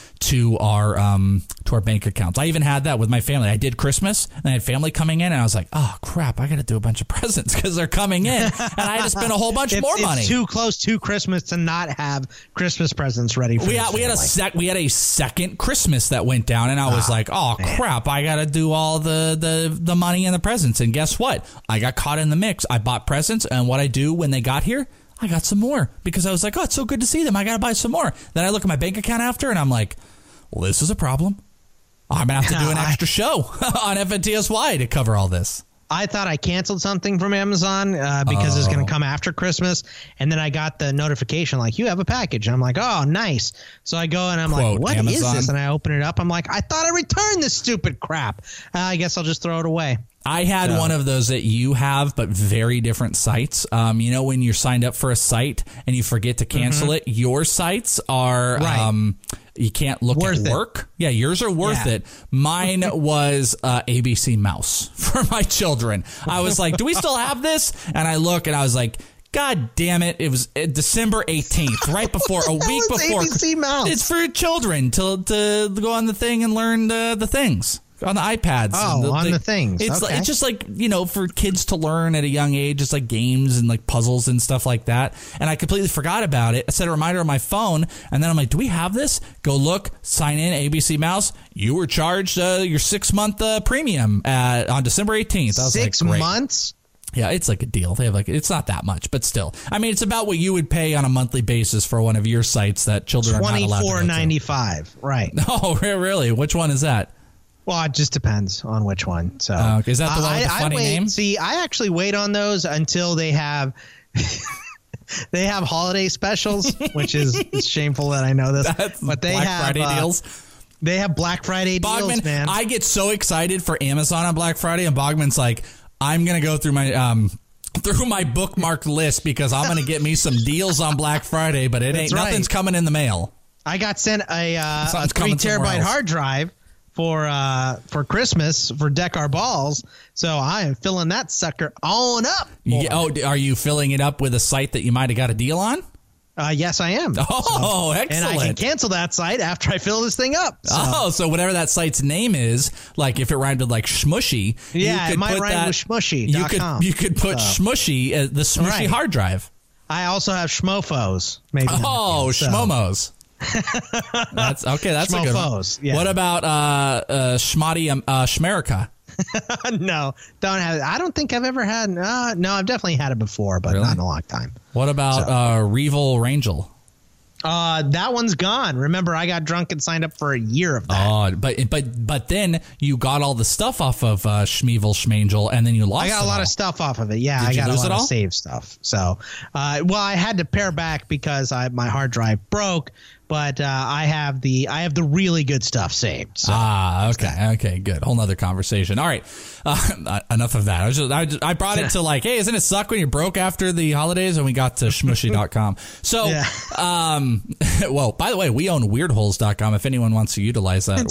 to our um to our bank accounts. I even had that with my family. I did Christmas, and I had family coming in, and I was like, oh crap, I got to do a bunch of presents because they're coming in, and I had to spend a whole bunch it's, more it's money. Too close to Christmas to not have Christmas presents ready for we had, we had a sec we had a second Christmas that went down, and I was oh, like, oh man. crap, I got to do all the, the the money and the presents. And guess what? I got caught in the mix. I bought presents, and what I do when they got here, I got some more because I was like, oh, it's so good to see them. I got to buy some more. Then I look at my bank account after, and I'm like, well, this is a problem. I'm going to have to do an extra show on F N T S Y to cover all this. I thought I canceled something from Amazon uh, because oh. it's going to come after Christmas. And then I got the notification like, you have a package. And I'm like, oh, nice. So I go and I'm Quote, like, what Amazon. is this? And I open it up. I'm like, I thought I returned this stupid crap. Uh, I guess I'll just throw it away. I had so. one of those that you have, but very different sites. Um, you know, when you're signed up for a site and you forget to cancel mm-hmm. it, your sites are, right. um, you can't look worth at work. It. Yeah, yours are worth yeah. it. Mine was uh, A B C Mouse for my children. I was like, do we still have this? And I look and I was like, God damn it. It was December eighteenth, right before, a week before. A B C Mouse? It's for children to, to go on the thing and learn the, the things. On the iPads. Oh, the, on the, the things. It's, okay. like, it's just like, you know, for kids to learn at a young age. It's like games and like puzzles and stuff like that. And I completely forgot about it. I set a reminder on my phone, and then I'm like, do we have this? Go look, sign in, A B C Mouse. You were charged uh, your six-month uh, premium at, on December eighteenth. I was Six like, months? Yeah, it's like a deal. They have like it's not that much, but still. I mean, it's about what you would pay on a monthly basis for one of your sites that children are not allowed to go to. twenty-four ninety-five, right. Oh, really? Which one is that? Well, it just depends on which one. So uh, is that the one with the I, funny I wait, name? See, I actually wait on those until they have they have holiday specials, which is it's shameful that I know this. That's but they Black have Friday uh, deals. They have Black Friday Bogman, deals, man. I get so excited for Amazon on Black Friday, and Bogman's like, I'm gonna go through my um through my bookmarked list because I'm gonna get me some deals on Black Friday, but it ain't right. nothing's coming in the mail. I got sent a, uh, a three coming terabyte else. hard drive for uh, for Christmas for Deck Our Balls, so I am filling that sucker on up. You, oh, are you filling it up with a site that you might have got a deal on? Uh, yes, I am. Oh, so, excellent. And I can cancel that site after I fill this thing up. So. Oh, so whatever that site's name is, like if it rhymed with like Smushy. Yeah, you could it might put rhyme that, with Smushy. You could, you could put so. Smushy, uh, the Smushy right. hard drive. I also have Schmofos. Maybe. Oh, so. Schmomos. That's okay. That's a good one. Yeah. What about uh, uh, Schmotty um, uh, Schmerica? No, don't have it. I don't think I've ever had. Uh, no, I've definitely had it before, but really? Not in a long time. What about so. uh, Revel Rangel? Uh, that one's gone. Remember, I got drunk and signed up for a year of that. Oh, but but but then you got all the stuff off of uh, Schmevel Schmangel, and then you lost. I got it a lot all. of stuff off of it. Yeah, Did I you got lose a lot it all? of save stuff. So, uh, well, I had to pare back because I my hard drive broke. But uh, I have the I have the really good stuff saved. So. Ah, okay, okay, good. Whole nother conversation. All right, uh, enough of that. I was just, I, just, I brought it to like, hey, isn't it suck when you're broke after the holidays? And we got to shmushy dot com. So, yeah. um, well, by the way, we own weird holes dot com. If anyone wants to utilize that,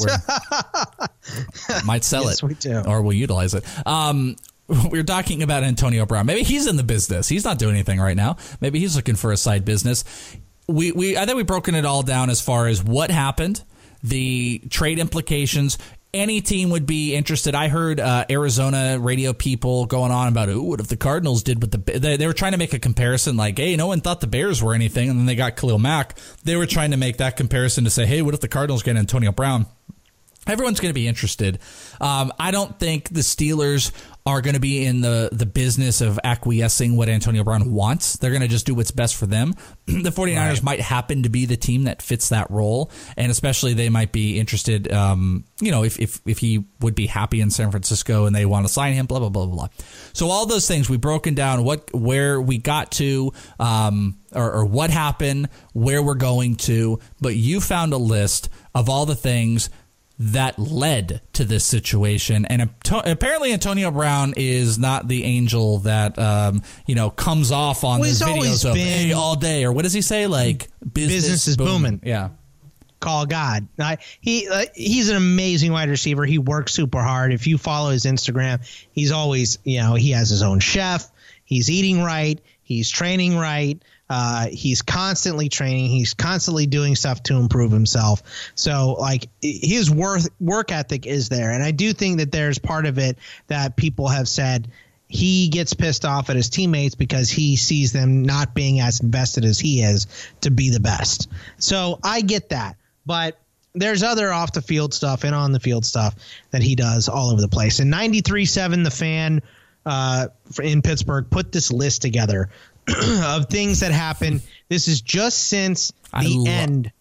we might sell yes, it, we do. or we'll utilize it. Um, we're talking about Antonio Brown. Maybe he's in the business. He's not doing anything right now. Maybe he's looking for a side business. We, we I think we've broken it all down as far as what happened, the trade implications. Any team would be interested. I heard uh, Arizona radio people going on about, ooh, what if the Cardinals did with the they, they were trying to make a comparison like, hey, no one thought the Bears were anything, and then they got Khalil Mack. They were trying to make that comparison to say, hey, what if the Cardinals get Antonio Brown? Everyone's going to be interested. Um, I don't think the Steelers are going to be in the, the business of acquiescing what Antonio Brown wants. They're going to just do what's best for them. The 49ers right. might happen to be the team that fits that role, and especially they might be interested, um, you know, if, if, if he would be happy in San Francisco and they want to sign him, blah, blah, blah, blah, blah. So all those things, we've broken down what where we got to, um, or, or what happened, where we're going to, but you found a list of all the things that led to this situation. And apparently Antonio Brown is not the angel that, um, you know, comes off on well, the videos of hey, all day. Or what does he say? Like, business, business is booming. booming. Yeah. Call God. Uh, he uh, He's an amazing wide receiver. He works super hard. If you follow his Instagram, he's always, you know, he has his own chef. He's eating right. He's training right. Uh, he's constantly training. He's constantly doing stuff to improve himself. So, like, his work work ethic is there. And I do think that there's part of it that people have said he gets pissed off at his teammates because he sees them not being as invested as he is to be the best. So I get that. But there's other off the field stuff and on the field stuff that he does all over the place. And ninety-three seven, the fan uh, in Pittsburgh, put this list together of things that happened. This is just since the lo- end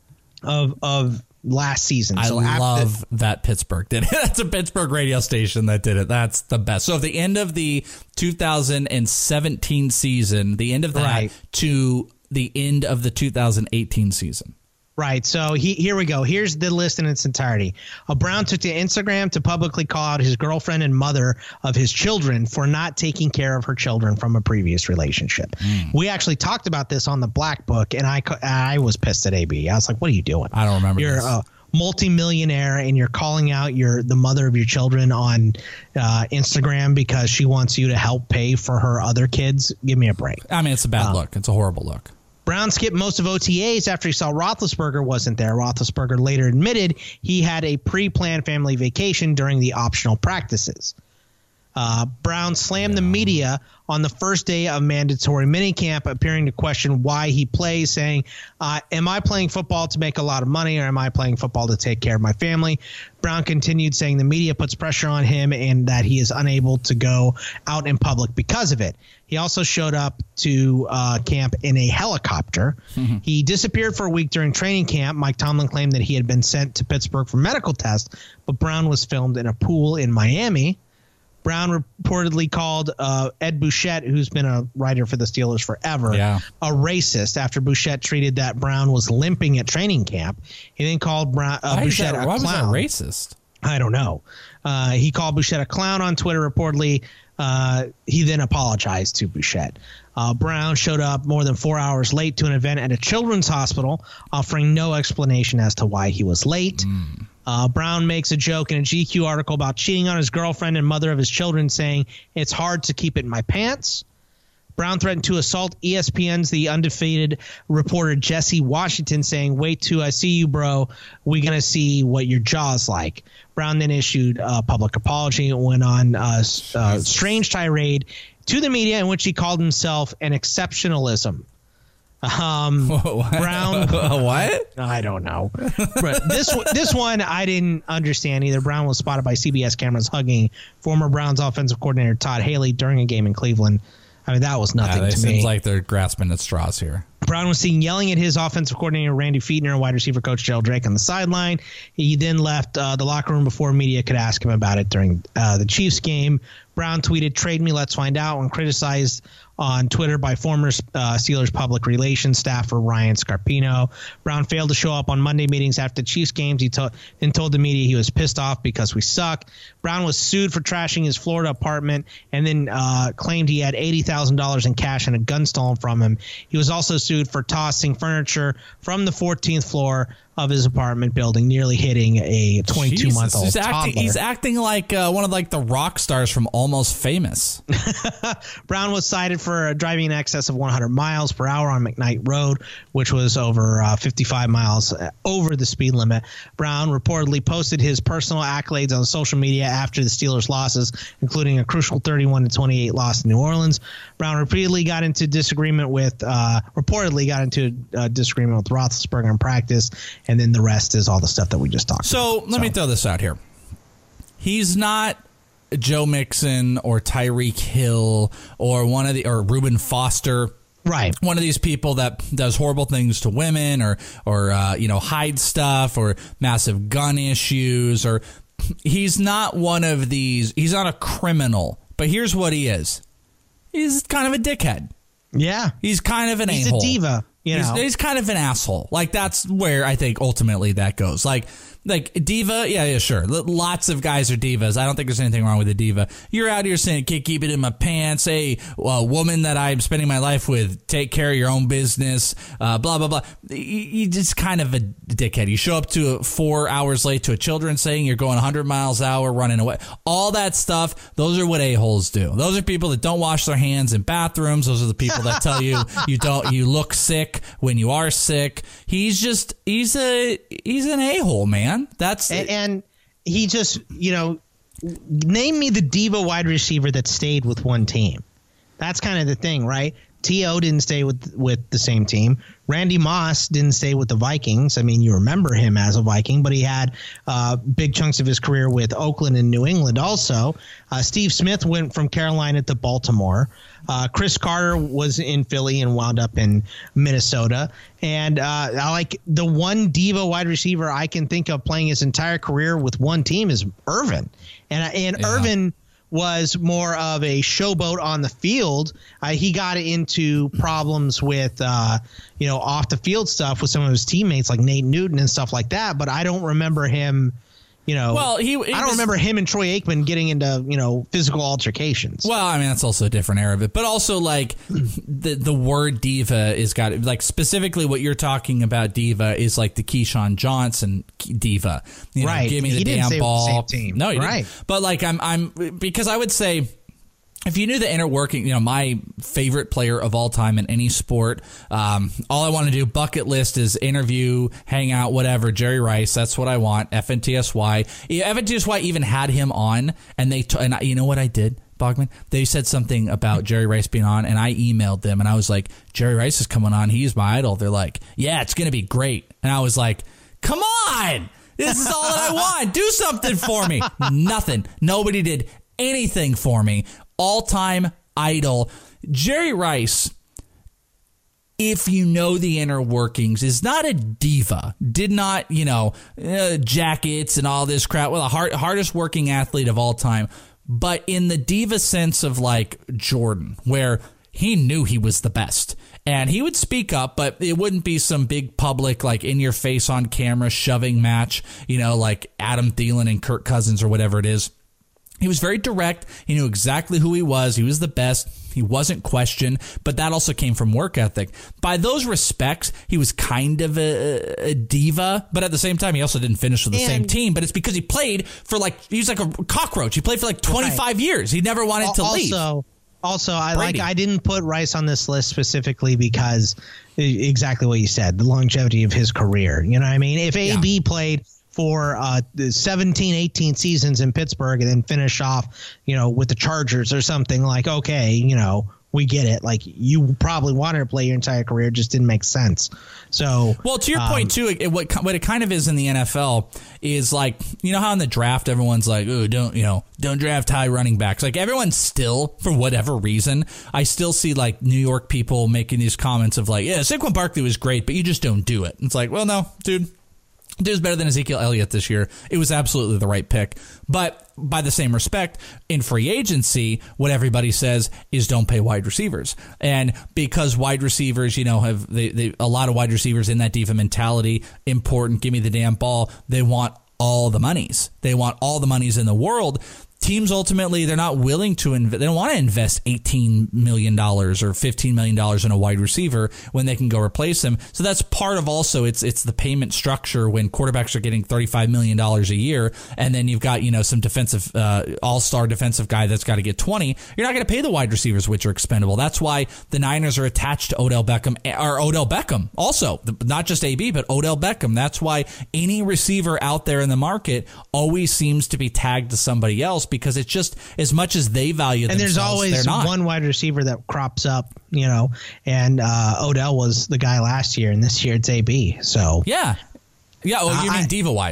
of of last season. I so love the- that Pittsburgh did it. That's a Pittsburgh radio station that did it. That's the best. So at the end of the two thousand seventeen season, the end of that right. to the end of the two thousand eighteen season. Right. So he, here we go. Here's the list in its entirety. Uh, Brown took to Instagram to publicly call out his girlfriend and mother of his children for not taking care of her children from a previous relationship. Mm. We actually talked about this on the Black Book, and I, I was pissed at A B. I was like, what are you doing? I don't remember You're this. a multimillionaire, and you're calling out your the mother of your children on uh, Instagram because she wants you to help pay for her other kids. Give me a break. I mean, it's a bad um, look. It's a horrible look. Brown skipped most of O T As after he saw Roethlisberger wasn't there. Roethlisberger later admitted he had a pre-planned family vacation during the optional practices. Uh, Brown slammed the media on the first day of mandatory minicamp, appearing to question why he plays, saying, uh, am I playing football to make a lot of money, or am I playing football to take care of my family? Brown continued saying the media puts pressure on him and that he is unable to go out in public because of it. He also showed up to uh, camp in a helicopter. Mm-hmm. He disappeared for a week during training camp. Mike Tomlin claimed that he had been sent to Pittsburgh for medical tests, but Brown was filmed in a pool in Miami. Brown reportedly called uh, Ed Bouchette, who's been a writer for the Steelers forever, yeah. a racist after Bouchette treated that Brown was limping at training camp. He then called Brown, uh, Bouchette that, a why clown. Why was that racist? I don't know. Uh, he called Bouchette a clown on Twitter, reportedly. Uh, he then apologized to Bouchette. Uh, Brown showed up more than four hours late to an event at a children's hospital, offering no explanation as to why he was late. Mm. Uh, Brown makes a joke in a G Q article about cheating on his girlfriend and mother of his children, saying, it's hard to keep it in my pants. Brown threatened to assault E S P N's The Undefeated reporter Jesse Washington, saying, wait till I see you, bro. We're going to see what your jaw's like. Brown then issued a public apology and went on a, a strange tirade to the media in which he called himself an exceptionalism. Um, what? Brown, what? I don't know. But this this one I didn't understand either. Brown was spotted by C B S cameras hugging former Browns offensive coordinator Todd Haley during a game in Cleveland. I mean, that was nothing yeah, to seems me. Seems like they're grasping at straws here. Brown was seen yelling at his offensive coordinator, Randy Fiedner, and wide receiver coach Gerald Drake on the sideline. He then left uh, the locker room before media could ask him about it during uh, the Chiefs game. Brown tweeted, trade me, let's find out, and criticized on Twitter by former uh, Steelers public relations staffer Ryan Scarpino. Brown failed to show up on Monday meetings after the Chiefs games. He to- then told the media he was pissed off because we suck. Brown was sued for trashing his Florida apartment and then uh, claimed he had eighty thousand dollars in cash and a gun stolen from him. He was also sued for tossing furniture from the fourteenth floor of his apartment building, nearly hitting a twenty-two-month-old he's toddler. Acting, he's acting like uh, one of like the rock stars from Almost Famous. Brown was cited for driving in excess of one hundred miles per hour on McKnight Road, which was over uh, fifty-five miles over the speed limit. Brown reportedly posted his personal accolades on social media after the Steelers' losses, including a crucial thirty-one to twenty-eight loss in New Orleans. Brown repeatedly got into disagreement with, uh, reportedly got into a disagreement with Roethlisberger in practice. And then the rest is all the stuff that we just talked so, about. Let so let me throw this out here. He's not Joe Mixon or Tyreek Hill or one of the or Reuben Foster. Right. One of these people that does horrible things to women or, or uh, you know, hides stuff or massive gun issues. Or he's not one of these. He's not a criminal. But here's what he is. He's kind of a dickhead. Yeah. He's kind of an he's a-hole. He's a diva. You he's, know. he's kind of an asshole. Like, that's where I think ultimately that goes. Like, Like, diva, yeah, yeah, sure. L- lots of guys are divas. I don't think there's anything wrong with a diva. You're out here saying, can't keep it in my pants. Hey, a woman that I'm spending my life with, take care of your own business, uh, blah, blah, blah. You're just kind of a dickhead. You show up to a, four hours late to a children's saying you're going one hundred miles an hour, running away. All that stuff, those are what a-holes do. Those are people that don't wash their hands in bathrooms. Those are the people that tell you you don't you look sick when you are sick. He's just, he's a, he's an a-hole, man. That's and, and he just, you know, name me the diva wide receiver that stayed with one team. That's kind of the thing, right? T O didn't stay with with the same team. Randy Moss didn't stay with the Vikings. I mean, you remember him as a Viking, but he had uh, big chunks of his career with Oakland and New England also. Uh, Steve Smith went from Carolina to Baltimore. Uh, Chris Carter was in Philly and wound up in Minnesota. And uh, I like the one diva wide receiver I can think of playing his entire career with one team is Irvin. And, and yeah. Irvin was more of a showboat on the field. Uh, he got into problems with, uh, you know, off the field stuff with some of his teammates like Nate Newton and stuff like that. But I don't remember him, you know, well, he, he I don't was, remember him and Troy Aikman getting into, you know, physical altercations. Well, I mean, that's also a different era of it. But also, like, the the word diva is got, like, specifically what you're talking about, diva, is like the Keyshawn Johnson diva. You know, right. Give me the he damn didn't ball. Stay with the same team. No, he right. didn't. But, like, I'm, I'm, because I would say, if you knew the inner working, you know, my favorite player of all time in any sport, um, all I want to do, bucket list, is interview, hang out, whatever, Jerry Rice. That's what I want. F N T S Y. F N T S Y even had him on, and they, t- and I, you know what I did, Bogman? They said something about Jerry Rice being on, and I emailed them, and I was like, Jerry Rice is coming on. He's my idol. They're like, yeah, it's going to be great. And I was like, come on. This is all that I want. Do something for me. Nothing. Nobody did anything for me. All-time idol. Jerry Rice, if you know the inner workings, is not a diva. Did not, you know, uh, jackets and all this crap. Well, the hard, hardest working athlete of all time. But in the diva sense of like Jordan, where he knew he was the best. And he would speak up, but it wouldn't be some big public, like, in your face on camera shoving match, you know, like Adam Thielen and Kirk Cousins or whatever it is. He was very direct. He knew exactly who he was. He was the best. He wasn't questioned, but that also came from work ethic. By those respects, he was kind of a, a diva, but at the same time, he also didn't finish with the and same team. But it's because he played for like, he was like a cockroach. He played for like twenty-five right. years. He never wanted to also, leave. Also, also, I Brady. like. I didn't put Rice on this list specifically because exactly what you said, the longevity of his career. You know what I mean? If A B yeah. played for uh, seventeen, eighteen seasons in Pittsburgh and then finish off, you know, with the Chargers or something, like, okay, you know, we get it. Like, you probably wanted to play your entire career. It just didn't make sense. So, well, to your um, point, too, it, what, what it kind of is in the N F L is like, you know how in the draft, everyone's like, oh, don't, you know, don't draft high running backs. Like, everyone still, for whatever reason, I still see like New York people making these comments of like, yeah, Saquon Barkley was great, but you just don't do it. It's like, well, no, dude. Dude's better than Ezekiel Elliott this year. It was absolutely the right pick. But by the same respect, in free agency, what everybody says is don't pay wide receivers. And because wide receivers, you know, have they, they, a lot of wide receivers in that diva mentality, important, give me the damn ball. They want all the monies. They want all the monies in the world. Teams ultimately, they're not willing to invest. They don't want to invest eighteen million dollars or fifteen million dollars in a wide receiver when they can go replace him. So that's part of also it's it's the payment structure when quarterbacks are getting thirty-five million dollars a year, and then you've got, you know, some defensive uh, all-star defensive guy that's got to get twenty. You're not going to pay the wide receivers, which are expendable. That's why the Niners are attached to Odell Beckham or Odell Beckham also, not just A B, but Odell Beckham. That's why any receiver out there in the market always seems to be tagged to somebody else. Because it's just as much as they value and themselves, there's always they're not. one wide receiver that crops up, you know, and uh, Odell was the guy last year, and this year it's A B. So yeah, yeah. Oh, you uh, mean I, diva wise?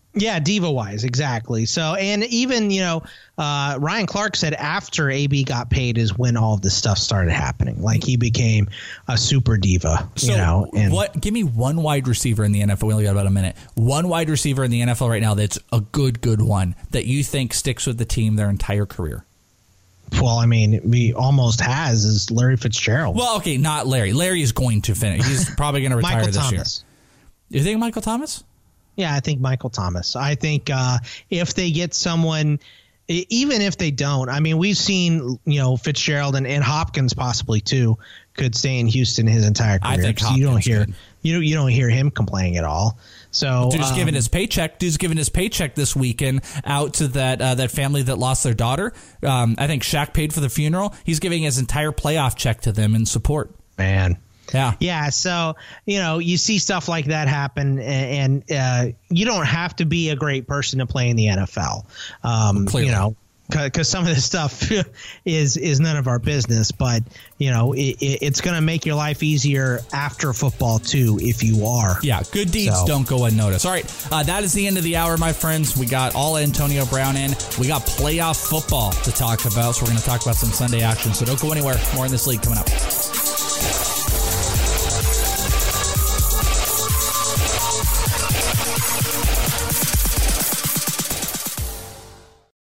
Yeah, diva-wise, exactly. So, and even, you know, uh, Ryan Clark said after A B got paid is when all of this stuff started happening. Like, he became a super diva, so you know. And what? Give me one wide receiver in the N F L. We only got about a minute. One wide receiver in the N F L right now that's a good, good one that you think sticks with the team their entire career. Well, I mean, he almost has is Larry Fitzgerald. Well, okay, not Larry. Larry is going to finish. He's probably going to retire Michael this Thomas. year. You think Michael Thomas? Yeah, I think Michael Thomas. I think uh, if they get someone, even if they don't, I mean, we've seen, you know, Fitzgerald and, and Hopkins possibly too could stay in Houston his entire career. I think so you don't Hopkins hear could. you you don't hear him complaining at all. So Dude's um, giving his paycheck. Dude's giving his paycheck this weekend out to that uh, that family that lost their daughter. Um, I think Shaq paid for the funeral. He's giving his entire playoff check to them in support. Man. Yeah. Yeah. So, you know, you see stuff like that happen, and, and uh, you don't have to be a great person to play in the N F L. Um, Clearly. You know, because some of this stuff is is none of our business. But, you know, it, it's going to make your life easier after football, too, if you are. Yeah. Good deeds So- don't go unnoticed. All right. Uh, that is the end of the hour, my friends. We got all Antonio Brown in. We got playoff football to talk about. So we're going to talk about some Sunday action. So don't go anywhere. More in this league coming up.